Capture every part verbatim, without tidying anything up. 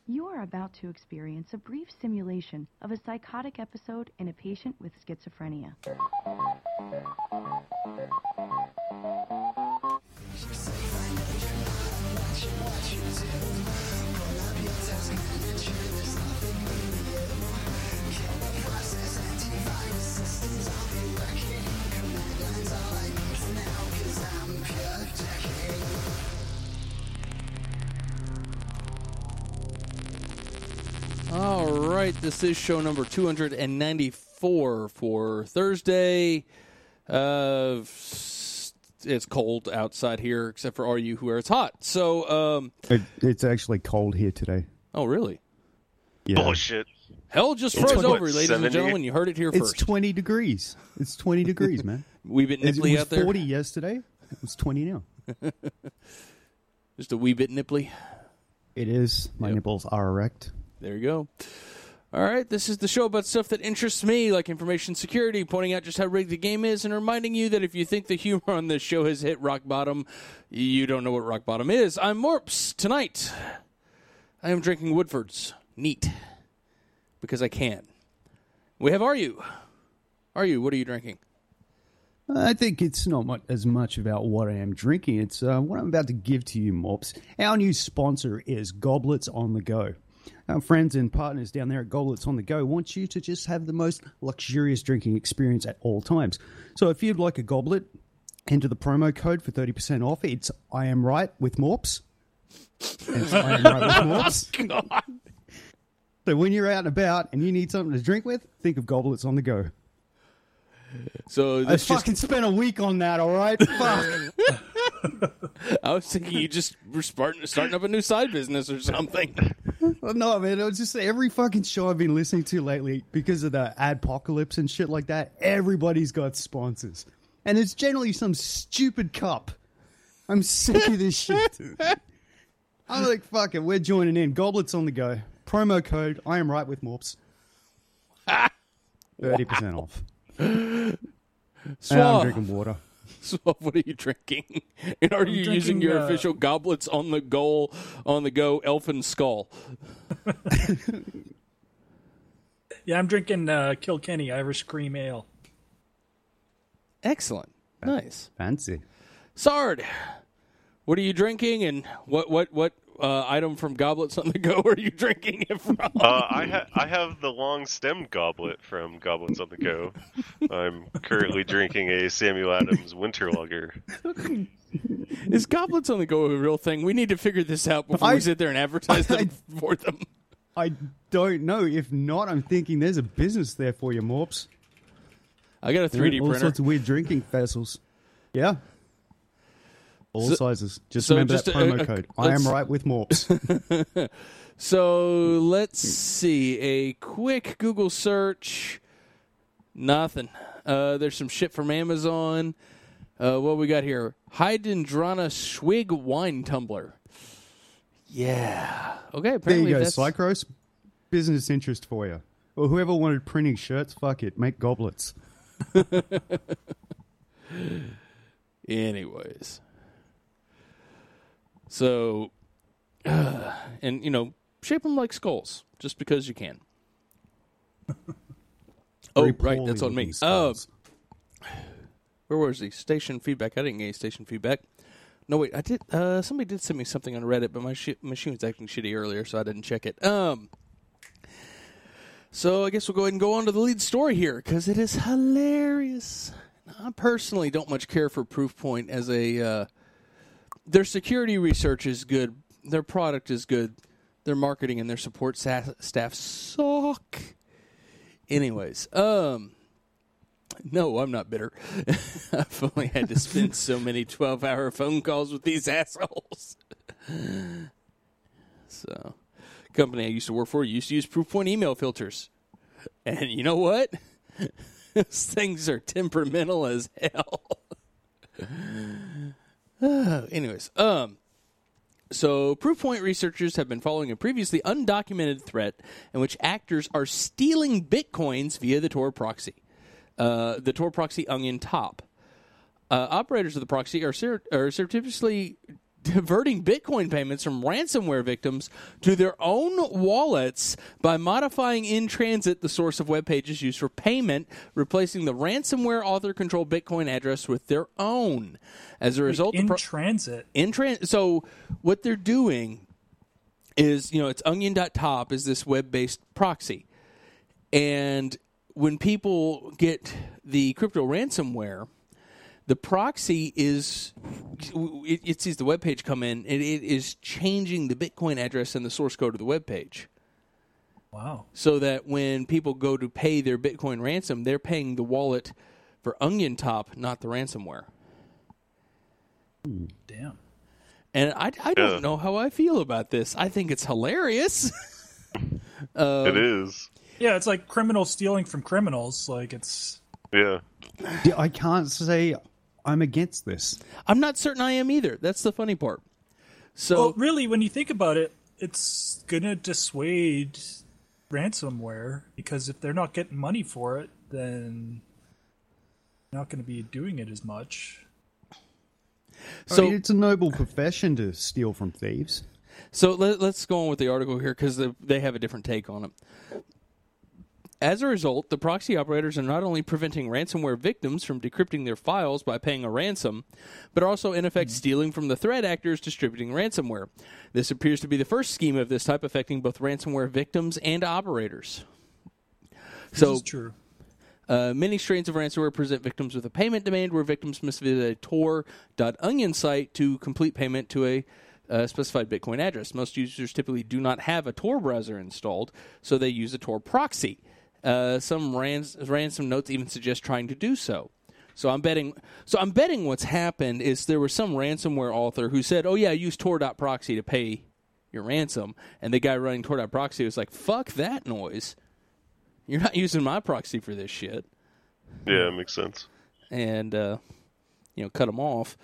You are about to experience a brief simulation of a psychotic episode in a patient with schizophrenia. All right, this is show number two hundred ninety-four for Thursday. Uh, it's cold outside here, except for all you who are it's hot. So, um, it, it's actually cold here today. Oh, really? Yeah. Bullshit. Hell just It's froze what, over, ladies seventy? and gentlemen. You heard it here It's first. twenty degrees. It's twenty degrees, man. Wee bit It nipply was out there. forty yesterday. It was twenty now. Just a wee bit nipply. It is. My Yep. nipples are erect. There you go. All right, this is the show about stuff that interests me, like information security, pointing out just how rigged the game is, and reminding you that if you think the humor on this show has hit rock bottom, you don't know what rock bottom is. I'm Morps. Tonight, I am drinking Woodford's. Neat. Because I can. We have Are You? Are You? What are you drinking? I think it's not much, as much about what I am drinking. It's uh, what I'm about to give to you, Mops. Our new sponsor is Goblets on the Go. Our friends and partners down there at Goblets on the Go want you to just have the most luxurious drinking experience at all times. So if you'd like a goblet, enter the promo code for thirty percent off. It's I am right with Morps. It's I am right with Morps. God. So when you're out and about and you need something to drink with, think of Goblets on the Go. So I this just, fucking spent a week on that, all right? Fuck. I was thinking you just were starting, starting up a new side business or something. Well, no, man, it was just every fucking show I've been listening to lately because of the adpocalypse and shit like that. Everybody's got sponsors. And it's generally some stupid cup. I'm sick of this shit. I'm like, fuck it, we're joining in. Goblets on the Go. Promo code, I am right with Morps. thirty percent off. And I'm Swab, drinking water. Swab, what are you drinking? And are you drinking, using your uh, official Goblets on the go, on the go Elfin Skull? Yeah, I'm drinking uh, Kilkenny Irish Cream Ale. Excellent. Nice. Fancy. Sard, what are you drinking, and what what what uh, item from Goblets on the Go are you drinking it from? Uh, I, ha- I have the long-stemmed goblet from Goblets on the Go. I'm currently drinking a Samuel Adams Winter Lager. Is Goblets on the Go a real thing? We need to figure this out before I- we sit there and advertise them I- for them. I don't know. If not, I'm thinking there's a business there for you, Morps. I got a three D all printer. sorts of weird drinking vessels. Yeah. All So- sizes. Just so remember just that a- promo a- code. I let's- am right with Morps. So let's see. A quick Google search. Nothing. Uh, there's some shit from Amazon. Uh, what we got here? Hydendrana Schwig wine tumbler. Yeah. Okay. There Apparently you go, that's Cycros. Business interest for you. Or whoever wanted printing shirts, fuck it. Make goblets. Anyways. So, uh, and you know, shape them like skulls, just because you can. Oh, Very right, poorly that's on me. looking Uh, skulls. where was the station feedback? I didn't get any station feedback. No, wait, I did. Uh, somebody did send me something on Reddit, but my sh- machine was acting shitty earlier, so I didn't check it. Um, so I guess we'll go ahead and go on to the lead story here because it is hilarious. I personally don't much care for Proofpoint as a. Uh, their security research is good. Their product is good. Their marketing and their support sa- staff suck. Anyways, um, no, I'm not bitter. I've only had to spend so many twelve-hour phone calls with these assholes. So, company I used to work for used to use Proofpoint email filters. And you know what? Those things are temperamental as hell. uh, anyways, um, so Proofpoint researchers have been following a previously undocumented threat in which actors are stealing bitcoins via the Tor proxy. Uh, the Tor proxy Onion Top. Uh, operators of the proxy are, sur- are surreptitiously diverting Bitcoin payments from ransomware victims to their own wallets by modifying in transit the source of web pages used for payment, replacing the ransomware author-controlled Bitcoin address with their own. As a result, in the pro- transit. in trans. So what they're doing is, you know, it's onion.top is this web-based proxy, and when people get the crypto ransomware, the proxy is, it, it sees the web page come in, and it is changing the Bitcoin address and the source code of the web page. Wow. So that when people go to pay their Bitcoin ransom, they're paying the wallet for OnionTop, not the ransomware. Damn. And I, I don't Yeah. know how I feel about this. I think it's hilarious. um, It is. Yeah, it's like criminals stealing from criminals. Like, it's... Yeah. Yeah, I can't say I'm against this. I'm not certain I am either. That's the funny part. So Well, really, when you think about it, it's going to dissuade ransomware, because if they're not getting money for it, then they're not going to be doing it as much. I So- mean, it's a noble profession to steal from thieves. So let, let's go on with the article here because they have a different take on it. As a result, the proxy operators are not only preventing ransomware victims from decrypting their files by paying a ransom, but are also, in effect, stealing from the threat actors distributing ransomware. This appears to be the first scheme of this type affecting both ransomware victims and operators. This So, is true. Uh, many strains of ransomware present victims with a payment demand where victims must visit a tor.onion site to complete payment to a uh, specified Bitcoin address. Most users typically do not have a Tor browser installed, so they use a Tor proxy. Uh, some rans- ransom notes even suggest trying to do so. So I'm betting. So I'm betting what's happened is there was some ransomware author who said, "Oh yeah, use Tor.proxy to pay your ransom," and the guy running Tor.proxy was like, "Fuck that noise! You're not using my proxy for this shit." Yeah, it makes sense. And uh, you know, cut them off.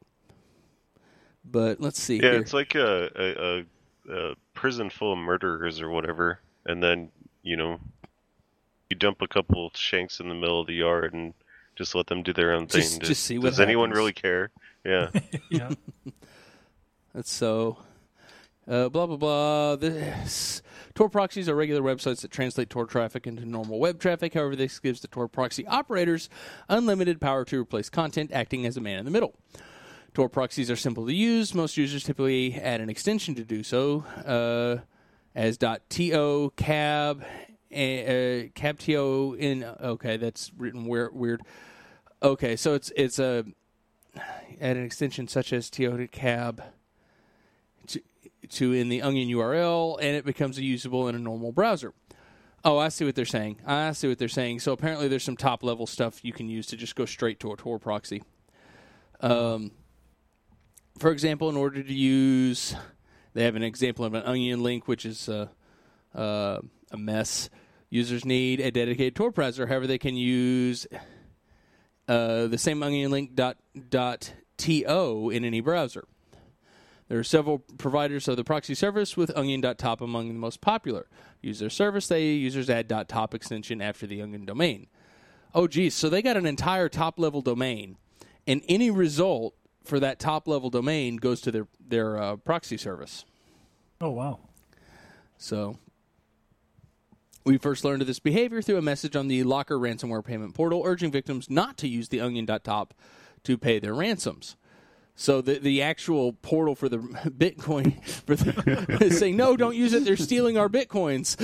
But let's see. Yeah, here. it's like a, a, a, a prison full of murderers or whatever, and then, you know, you dump a couple shanks in the middle of the yard and just let them do their own thing. Just- Does, just see what does anyone happens. really care? Yeah. Yeah. That's so. Uh, blah blah blah. This Tor proxies are regular websites that translate Tor traffic into normal web traffic. However, this gives the Tor proxy operators unlimited power to replace content, acting as a man in the middle. Tor proxies are simple to use. Most users typically add an extension to do so, uh, as .to cab uh, cab.to in. Okay, that's written weird. Weird. Okay, so it's it's a add an extension such as to cab to, to in the Onion U R L, and it becomes usable in a normal browser. Oh, I see what they're saying. I see what they're saying. So apparently there's some top-level stuff you can use to just go straight to a Tor proxy. Um, for example, in order to use... They have an example of an Onion link, which is uh, uh, a mess. Users need a dedicated Tor browser. However, they can use uh, the same Onion link dot, dot to in any browser. There are several providers of the proxy service, with onion.top among the most popular. Use their service, they users add .top extension after the Onion domain. Oh, geez, so they got an entire top-level domain, and any result for that top-level domain goes to their, their uh, proxy service. Oh, wow. So we first learned of this behavior through a message on the Locker ransomware payment portal urging victims not to use the onion.top to pay their ransoms. So the the actual portal for the Bitcoin for the, is saying, no, don't use it. They're stealing our Bitcoins.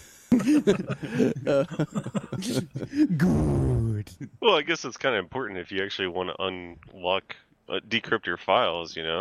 uh, Good. Well, I guess it's kind of important if you actually want to unlock, uh, decrypt your files, you know?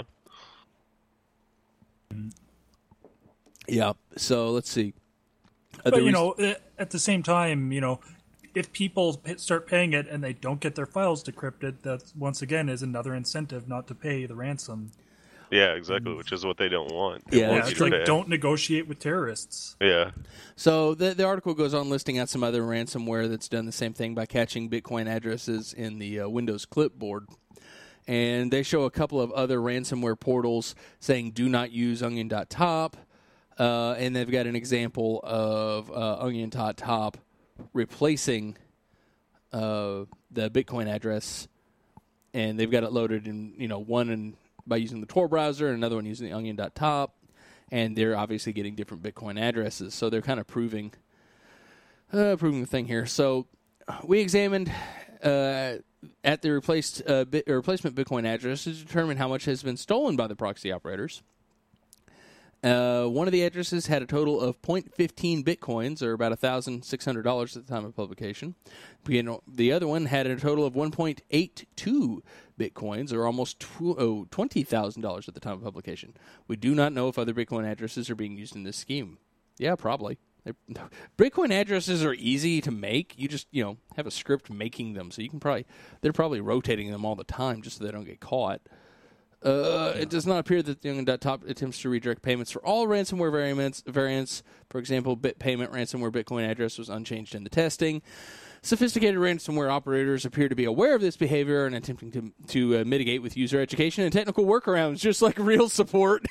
yeah. So let's see. Uh, But, the you res- know, eh, at the same time, you know, if people p- start paying it and they don't get their files decrypted, that once again is another incentive not to pay the ransom. Yeah, exactly, which is what they don't want. They Yeah, want Yeah, that's you it's to like pay. don't negotiate with terrorists. Yeah. So the the article goes on listing out some other ransomware that's done the same thing by catching Bitcoin addresses in the uh, Windows clipboard. And they show a couple of other ransomware portals saying do not use onion.top. Uh, and they've got an example of uh, onion.top replacing uh, the Bitcoin address. And they've got it loaded in, you know, one in by using the Tor browser, and another one using the onion dot top, and they're obviously getting different Bitcoin addresses. So they're kind of proving, uh, proving the thing here. So we examined uh, at the replaced uh, bit, replacement Bitcoin address to determine how much has been stolen by the proxy operators. Uh, one of the addresses had a total of zero point one five bitcoins, or about one thousand six hundred dollars at the time of publication. The other one had a total of one point eight two bitcoins, or almost twenty thousand dollars at the time of publication. We do not know if other Bitcoin addresses are being used in this scheme. Yeah, probably. They're, Bitcoin addresses are easy to make. You just, you know, have a script making them, so you can probably, they're probably rotating them all the time just so they don't get caught. Uh, it does not appear that the onion dot top attempts to redirect payments for all ransomware variants. variants. For example, bit payment ransomware Bitcoin address was unchanged in the testing. Sophisticated ransomware operators appear to be aware of this behavior and attempting to to uh, mitigate with user education and technical workarounds, just like real support.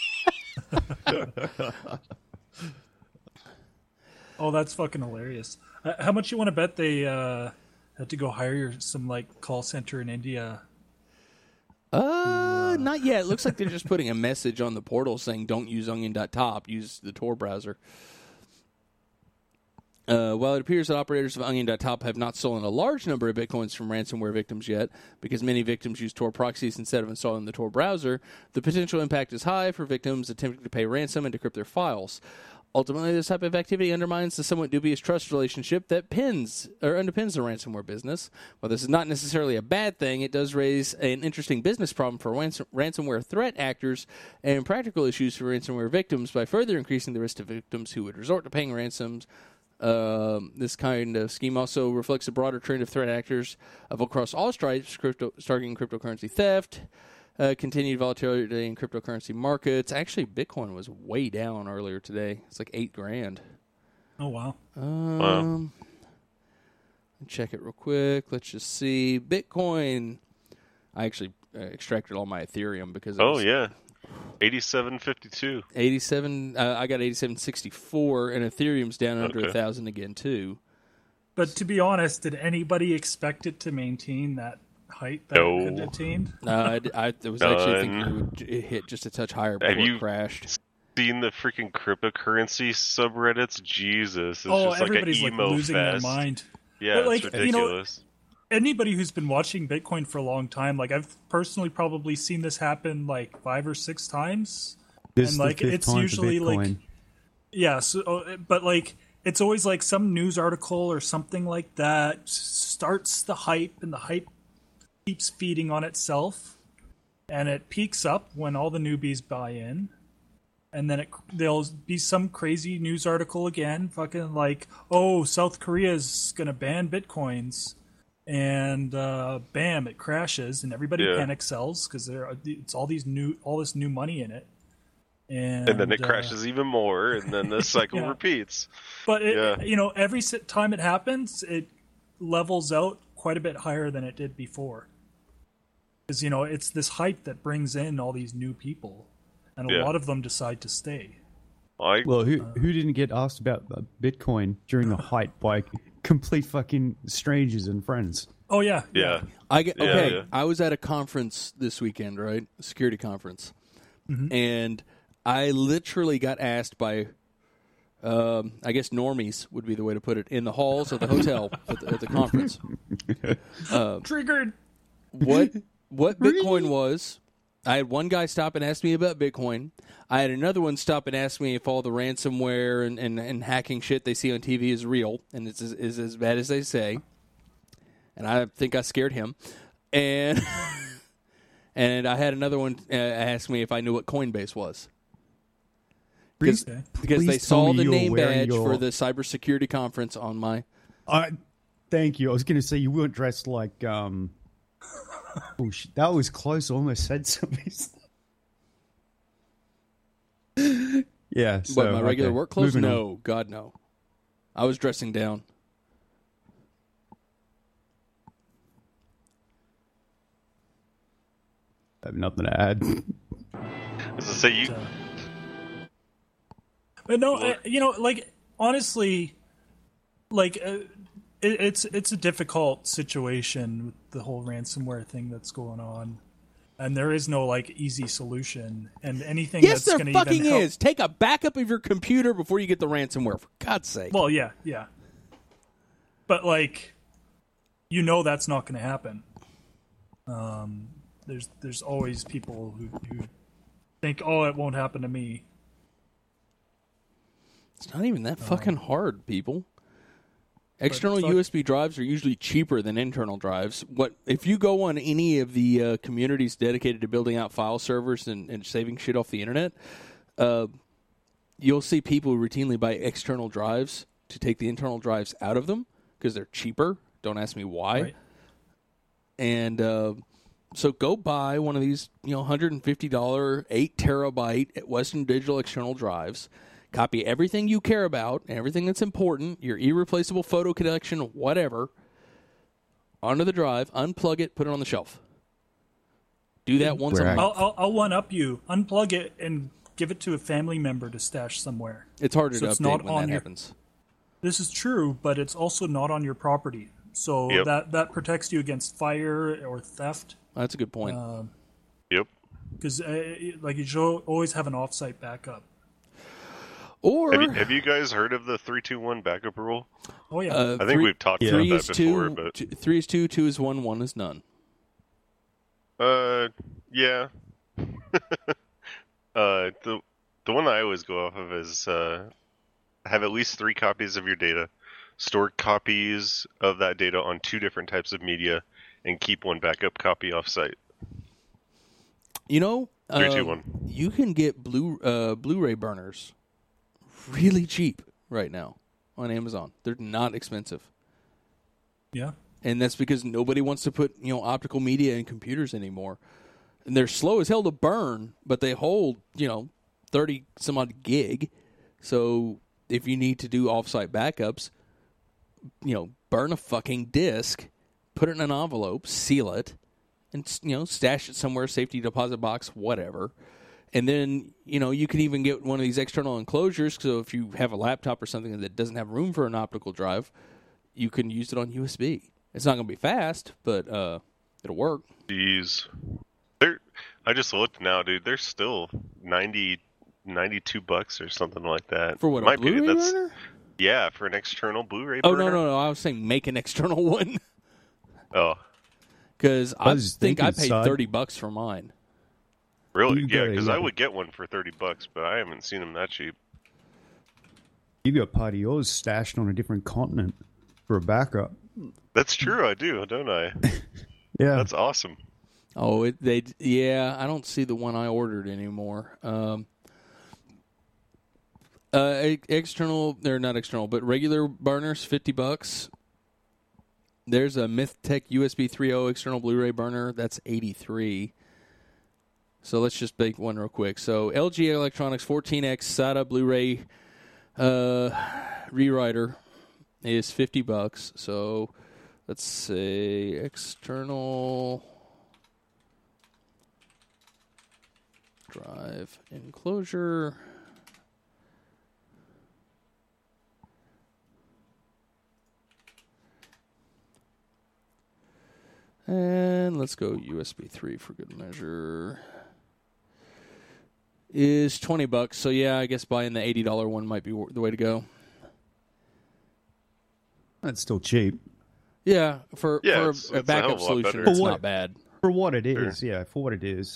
Oh, that's fucking hilarious. Uh, how much you want to bet they uh, had to go hire some like call center in India? Uh, not yet. It looks like they're just putting a message on the portal saying don't use onion dot top, use the Tor browser. Uh, while it appears that operators of onion dot top have not stolen a large number of bitcoins from ransomware victims yet, because many victims use Tor proxies instead of installing the Tor browser, the potential impact is high for victims attempting to pay ransom and decrypt their files. Ultimately, this type of activity undermines the somewhat dubious trust relationship that pins or underpins the ransomware business. While this is not necessarily a bad thing, it does raise an interesting business problem for ransom- ransomware threat actors and practical issues for ransomware victims by further increasing the risk to victims who would resort to paying ransoms. Um, this kind of scheme also reflects a broader trend of threat actors of across all stripes, crypto, starting cryptocurrency theft, Uh, continued volatility in cryptocurrency markets. Actually, Bitcoin was way down earlier today. It's like eight grand. Oh, wow. Um, Wow. Check it real quick. Let's just see. Bitcoin. I actually uh, extracted all my Ethereum because it Oh was yeah, eighty-seven fifty-two. eighty-seven. Uh, I got eighty-seven sixty-four, and Ethereum's down under a Okay. thousand again too. But to be honest, did anybody expect it to maintain that height that No. it had attained? Uh, I, I was actually thinking None. it would j- hit just a touch higher before you- it crashed. Seen the freaking cryptocurrency subreddits? Jesus, it's Oh, just like an everybody's like emo losing fest. their mind. Yeah, But, like, it's you know, ridiculous. Anybody who's been watching Bitcoin for a long time, like I've personally probably seen this happen like five or six times. This And, is the like, fifth it's time for usually, like, Bitcoin. Yeah, so uh, but like it's always like some news article or something like that starts the hype, and the hype keeps feeding on itself, and it peaks up when all the newbies buy in, and then it, there'll be some crazy news article again, fucking like, oh, South Korea's gonna ban bitcoins, and uh, bam, it crashes, and everybody Yeah. panic sells because there are, it's all these new all this new money in it, and, And then it uh, crashes even more, and then the cycle Yeah. repeats. But it, Yeah. you know, every si- time it happens, it levels out quite a bit higher than it did before. Because you know, it's this hype that brings in all these new people, and a Yeah. lot of them decide to stay. I Well, who who didn't get asked about uh, Bitcoin during the hype by complete fucking strangers and friends? Oh yeah, yeah. I get Yeah, okay. yeah. I was at a conference this weekend, right? A security conference, Mm-hmm. and I literally got asked by, um, I guess normies would be the way to put it, in the halls of the hotel at, the, at the conference. Triggered. What what Bitcoin was? I had one guy stop and ask me about Bitcoin. I had another one stop and ask me if all the ransomware and, and, and hacking shit they see on T V is real and it's is, is as bad as they say. And I think I scared him. And and I had another one uh, ask me if I knew what Coinbase was. Because, Okay. because Please they tell saw me the you're name wearing badge your- for the cybersecurity conference on my. Uh, thank you. I was going to say you weren't dressed like. Um... Oh shit! That was close. I almost said something. Yeah. So, What, my regular okay. work clothes? Moving on. No, God, no. I was dressing down. I have nothing to add. As I say, you Uh, But no, uh, you know, like honestly, like uh, it, it's it's a difficult situation with the whole ransomware thing that's going on, and there is no like easy solution. And anything Yes, that's there going to fucking even help, is. Take a backup of your computer before you get the ransomware, for God's sake. well, yeah, yeah. But like, you know, that's not going to happen. Um, there's there's always people who, who think, oh, it won't happen to me. It's not even that fucking hard, people. External fuck- U S B drives are usually cheaper than internal drives. What if you go on any of the uh, communities dedicated to building out file servers and, and saving shit off the internet, uh, you'll see people routinely buy external drives to take the internal drives out of them because they're cheaper. Don't ask me why. Right. And uh, so go buy one of these, you know, one hundred fifty dollars, eight terabyte Western Digital external drives. Copy everything you care about, everything that's important, your irreplaceable photo collection, whatever, onto the drive, unplug it, put it on the shelf. Do that once a Right. month. I'll, I'll, I'll one-up you. Unplug it and give it to a family member to stash somewhere. It's harder So to it's update not when on that your- happens. This is true, but it's also not on your property. So Yep. that, that protects you against fire or theft. That's a good point. Yep. Because uh, like you should always have an offsite backup. or Have you, have you guys heard of the three two one backup rule? Oh yeah. uh, I think three, we've talked three about is that before, two, but two, three is two, two is one, one is none. uh, yeah. uh, the the one that I always go off of is uh, have at least three copies of your data, store copies of that data on two different types of media, and keep one backup copy offsite. You know, Three, two, um, one. you can get Blu uh, Blu-ray burners really cheap right now on Amazon. They're not expensive, yeah. and that's because nobody wants to put you know optical media in computers anymore. And they're slow as hell to burn, but they hold you know thirty some odd gig. So if you need to do offsite backups, you know, burn a fucking disk, put it in an envelope, seal it, and you know, stash it somewhere, safety deposit box, whatever. And then, you know, you can even get one of these external enclosures. So if you have a laptop or something that doesn't have room for an optical drive, you can use it on U S B. It's not going to be fast, but uh, it'll work. Jeez. They're, I just looked now, dude. They're still ninety, ninety-two bucks or something like that. For what, a Might be- Blu-ray that's- burner? Yeah, for an external Blu-ray Oh, burner. no, no, no. I was saying make an external one. Oh, Because I I was think I thinking, paid son. thirty bucks for mine. really? You Yeah, gotta- because yeah. I would get one for thirty bucks, but I haven't seen them that cheap. You got part of yours stashed on a different continent for a backup. That's true, I do, don't I? Yeah. That's awesome. Oh, it, they yeah. I don't see the one I ordered anymore. Um, uh, e- external, they're not external, but regular burners, fifty bucks. There's a MythTech U S B three point oh external Blu-ray burner. That's eighty-three. So let's just make one real quick. So L G Electronics fourteen X SATA Blu-ray uh, rewriter is fifty bucks. So let's say external drive enclosure. And let's go U S B three for good measure. Is twenty bucks. So yeah, I guess buying the eighty dollars one might be the way to go. That's still cheap. Yeah, for, Yeah, for it's- a, it's a hell backup of a lot solution, better. it's For what- not bad. For what it Sure. is, yeah, for what it is.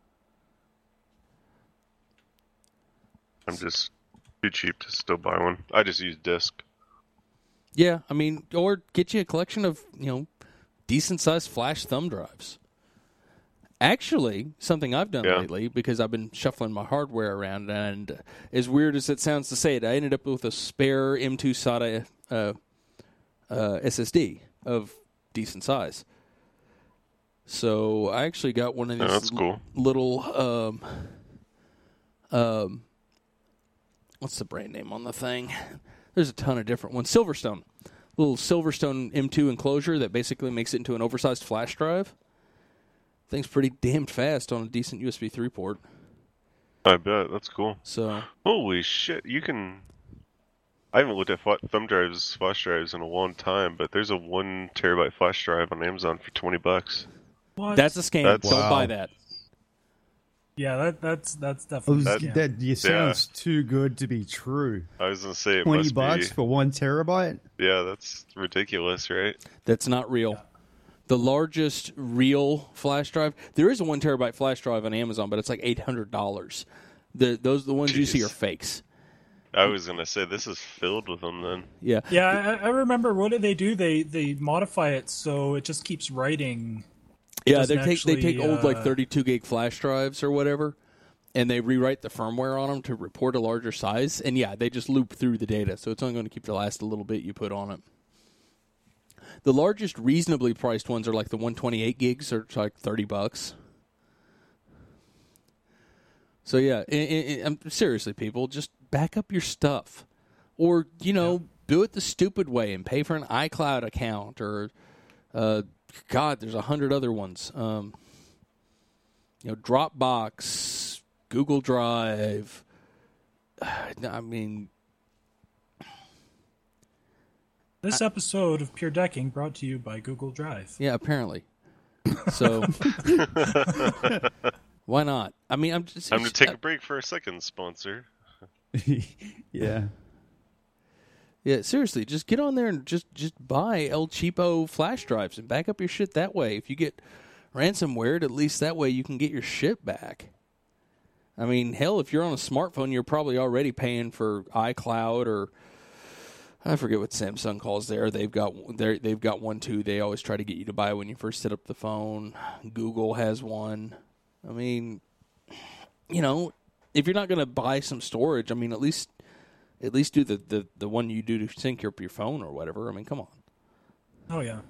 I'm just too cheap to still buy one. I just use disc. Yeah, I mean, or get you a collection of, you know, decent sized flash thumb drives. Actually, something I've done Yeah. lately, because I've been shuffling my hardware around, and as weird as it sounds to say it, I ended up with a spare M two SATA uh, uh, S S D of decent size. So I actually got one of Oh, these that's cool. l- little, um, um, what's the brand name on the thing? There's a ton of different ones. Silverstone. Little Silverstone M two enclosure that basically makes it into an oversized flash drive. Thing's pretty damned fast on a decent U S B three port. I bet. That's cool. So, Holy shit, you can... I haven't looked at fla- thumb drives, flash drives in a long time, but there's a one terabyte flash drive on Amazon for twenty bucks. What? that's a scam. That's- Don't Wow. buy that. Yeah, that that's that's Oh, definitely. that, yeah. that yeah, sounds too good to be true. I was gonna say it Twenty must bucks be. for one terabyte. Yeah, that's ridiculous, right? That's not real. The largest real flash drive, there is a one terabyte flash drive on Amazon, but it's like eight hundred dollars. The those the ones you see Jeez. are fakes. I was gonna say this is filled with them. Then Yeah, Yeah, I, I remember. What do they do? They they modify it so it just keeps writing. yeah. They doesn't take they take actually, old like uh, thirty-two gig flash drives or whatever, and they rewrite the firmware on them to report a larger size. And yeah, they just loop through the data, so it's only going to keep the last a little bit you put on it. The largest reasonably priced ones are like the one twenty-eight gigs, or it's like thirty bucks. So yeah, i i I'm, seriously, people, just back up your stuff, or you know, yeah. do it the stupid way and pay for an iCloud account, or uh, God, there's a hundred other ones. Um, you know, Dropbox, Google Drive. I mean, this I, episode of Pure Decking brought to you by Google Drive. Yeah, apparently. So. Why not? I mean, I'm just. Time to take a break for a second, sponsor. yeah. Yeah, seriously, just get on there and just, just buy El Cheapo flash drives and back up your shit that way. If you get ransomware, at least that way you can get your shit back. I mean, hell, if you're on a smartphone, you're probably already paying for iCloud or I forget what Samsung calls there. They've got they've got one too. They always try to get you to buy when you first set up the phone. Google has one. I mean, you know, if you're not going to buy some storage, I mean, at least at least do the, the, the one you do to sync up your phone or whatever. I mean, come on. Oh, yeah.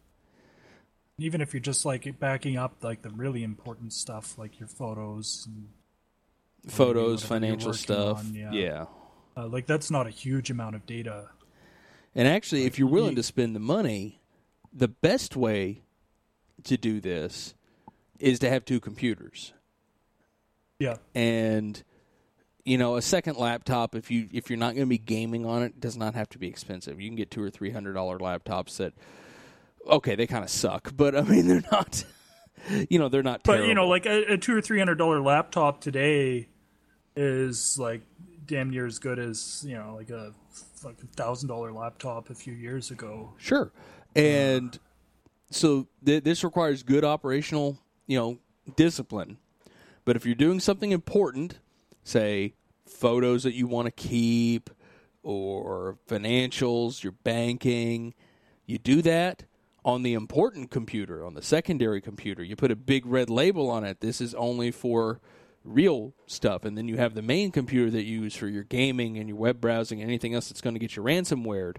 Even if you're just, like, backing up, like, the really important stuff, like your photos. And photos, financial stuff. On, yeah. yeah. Uh, like, that's not a huge amount of data. And actually, if you're willing to spend the money, the best way to do this is to have two computers. Yeah. And, you know, a second laptop, if, you, if you're not going to be gaming on it, does not have to be expensive. You can get two or three hundred dollar laptops that, okay, they kind of suck, but, I mean, they're not, you know, they're not terrible. But, you know, like a, a two or three hundred dollar laptop today is, like, damn near as good as, you know, like a like a thousand dollar laptop a few years ago. Sure. And so th- this requires good operational, you know, discipline. But if you're doing something important, say photos that you want to keep or financials, your banking, you do that on the important computer, on the secondary computer. You put a big red label on it. This is only for real stuff. And then you have the main computer that you use for your gaming and your web browsing and anything else that's going to get you ransomwared.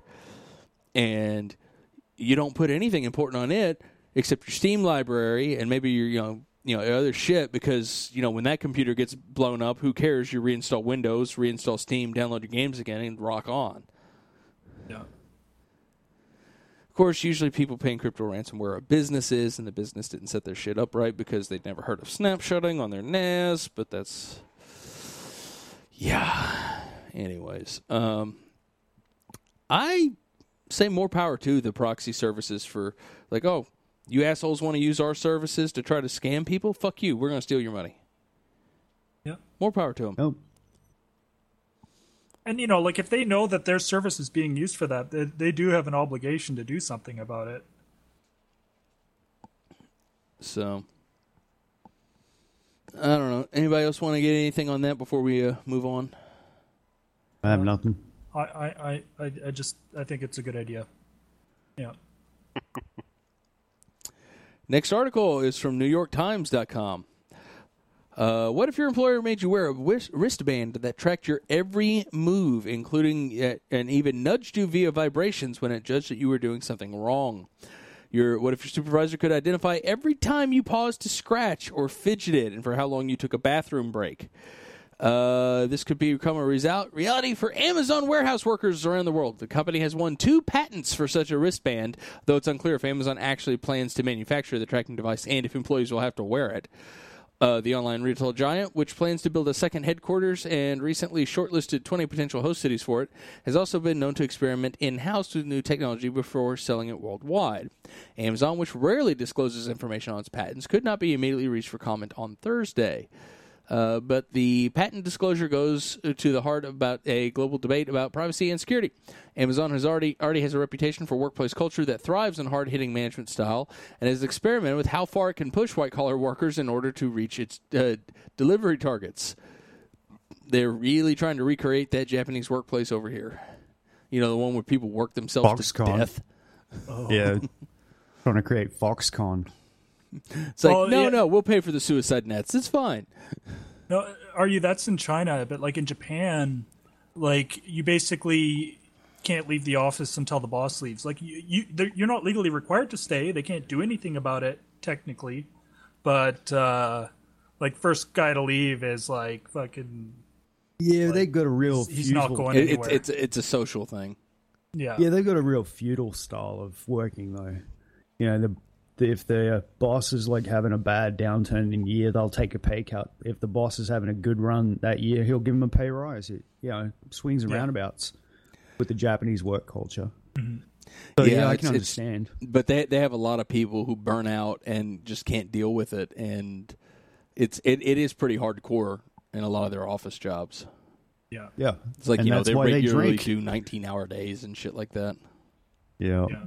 And you don't put anything important on it except your Steam library and maybe your, you know, you know, other shit, because, you know, when that computer gets blown up, who cares? You reinstall Windows, reinstall Steam, download your games again, and rock on. Yeah. Of course, usually people paying crypto ransomware are businesses, and the business didn't set their shit up right because they'd never heard of snapshotting on their N A S, but that's... Yeah. Anyways. Um, I say more power to the proxy services for, like, oh, you assholes want to use our services to try to scam people? Fuck you. We're going to steal your money. Yeah. More power to them. Oh. And, you know, like, if they know that their service is being used for that, they, they do have an obligation to do something about it. So, I don't know. Anybody else want to get anything on that before we uh, move on? I have nothing. I, I, I, I just, I think it's a good idea. Yeah. Next article is from New York Times dot com. Uh, what if your employer made you wear a wristband that tracked your every move, including uh, and even nudged you via vibrations when it judged that you were doing something wrong? Your what if your supervisor could identify every time you paused to scratch or fidgeted, and for how long you took a bathroom break? Uh, this could become a result, reality for Amazon warehouse workers around the world. The company has won two patents for such a wristband, though it's unclear if Amazon actually plans to manufacture the tracking device and if employees will have to wear it. Uh, the online retail giant, which plans to build a second headquarters and recently shortlisted twenty potential host cities for it, has also been known to experiment in-house with new technology before selling it worldwide. Amazon, which rarely discloses information on its patents, could not be immediately reached for comment on Thursday. Uh, but the patent disclosure goes to the heart about a global debate about privacy and security. Amazon has already already has a reputation for workplace culture that thrives on hard-hitting management style and has experimented with how far it can push white-collar workers in order to reach its uh, delivery targets. They're really trying to recreate that Japanese workplace over here. You know, the one where people work themselves Foxconn. to death. Oh. Yeah, trying to create Foxconn. It's like, Well, no, yeah. no, we'll pay for the suicide nets. It's fine. No, are you? That's in China, but like in Japan, like you basically can't leave the office until the boss leaves. Like you, you they're- you're not legally required to stay. They can't do anything about it technically, but uh, like first guy to leave is like fucking Yeah, they got a real. he's not feudal- going It, it's anywhere. it's it's a social thing. yeah. Yeah, they've got a real feudal style of working, though. You know, the, the if the uh, boss is like having a bad downturn in year, they'll take a pay cut. If the boss is having a good run that year, he'll give him a pay rise. It, you know, swings and Yeah. roundabouts with the Japanese work culture. Mm-hmm. So, Yeah, yeah, I it's- can it's- understand. But they they have a lot of people who burn out and just can't deal with it, and it's it, it is pretty hardcore in a lot of their office jobs. yeah. Yeah, It's like and you know that's they why they regularly drink. do nineteen hour days and shit like that. Yeah. Yeah.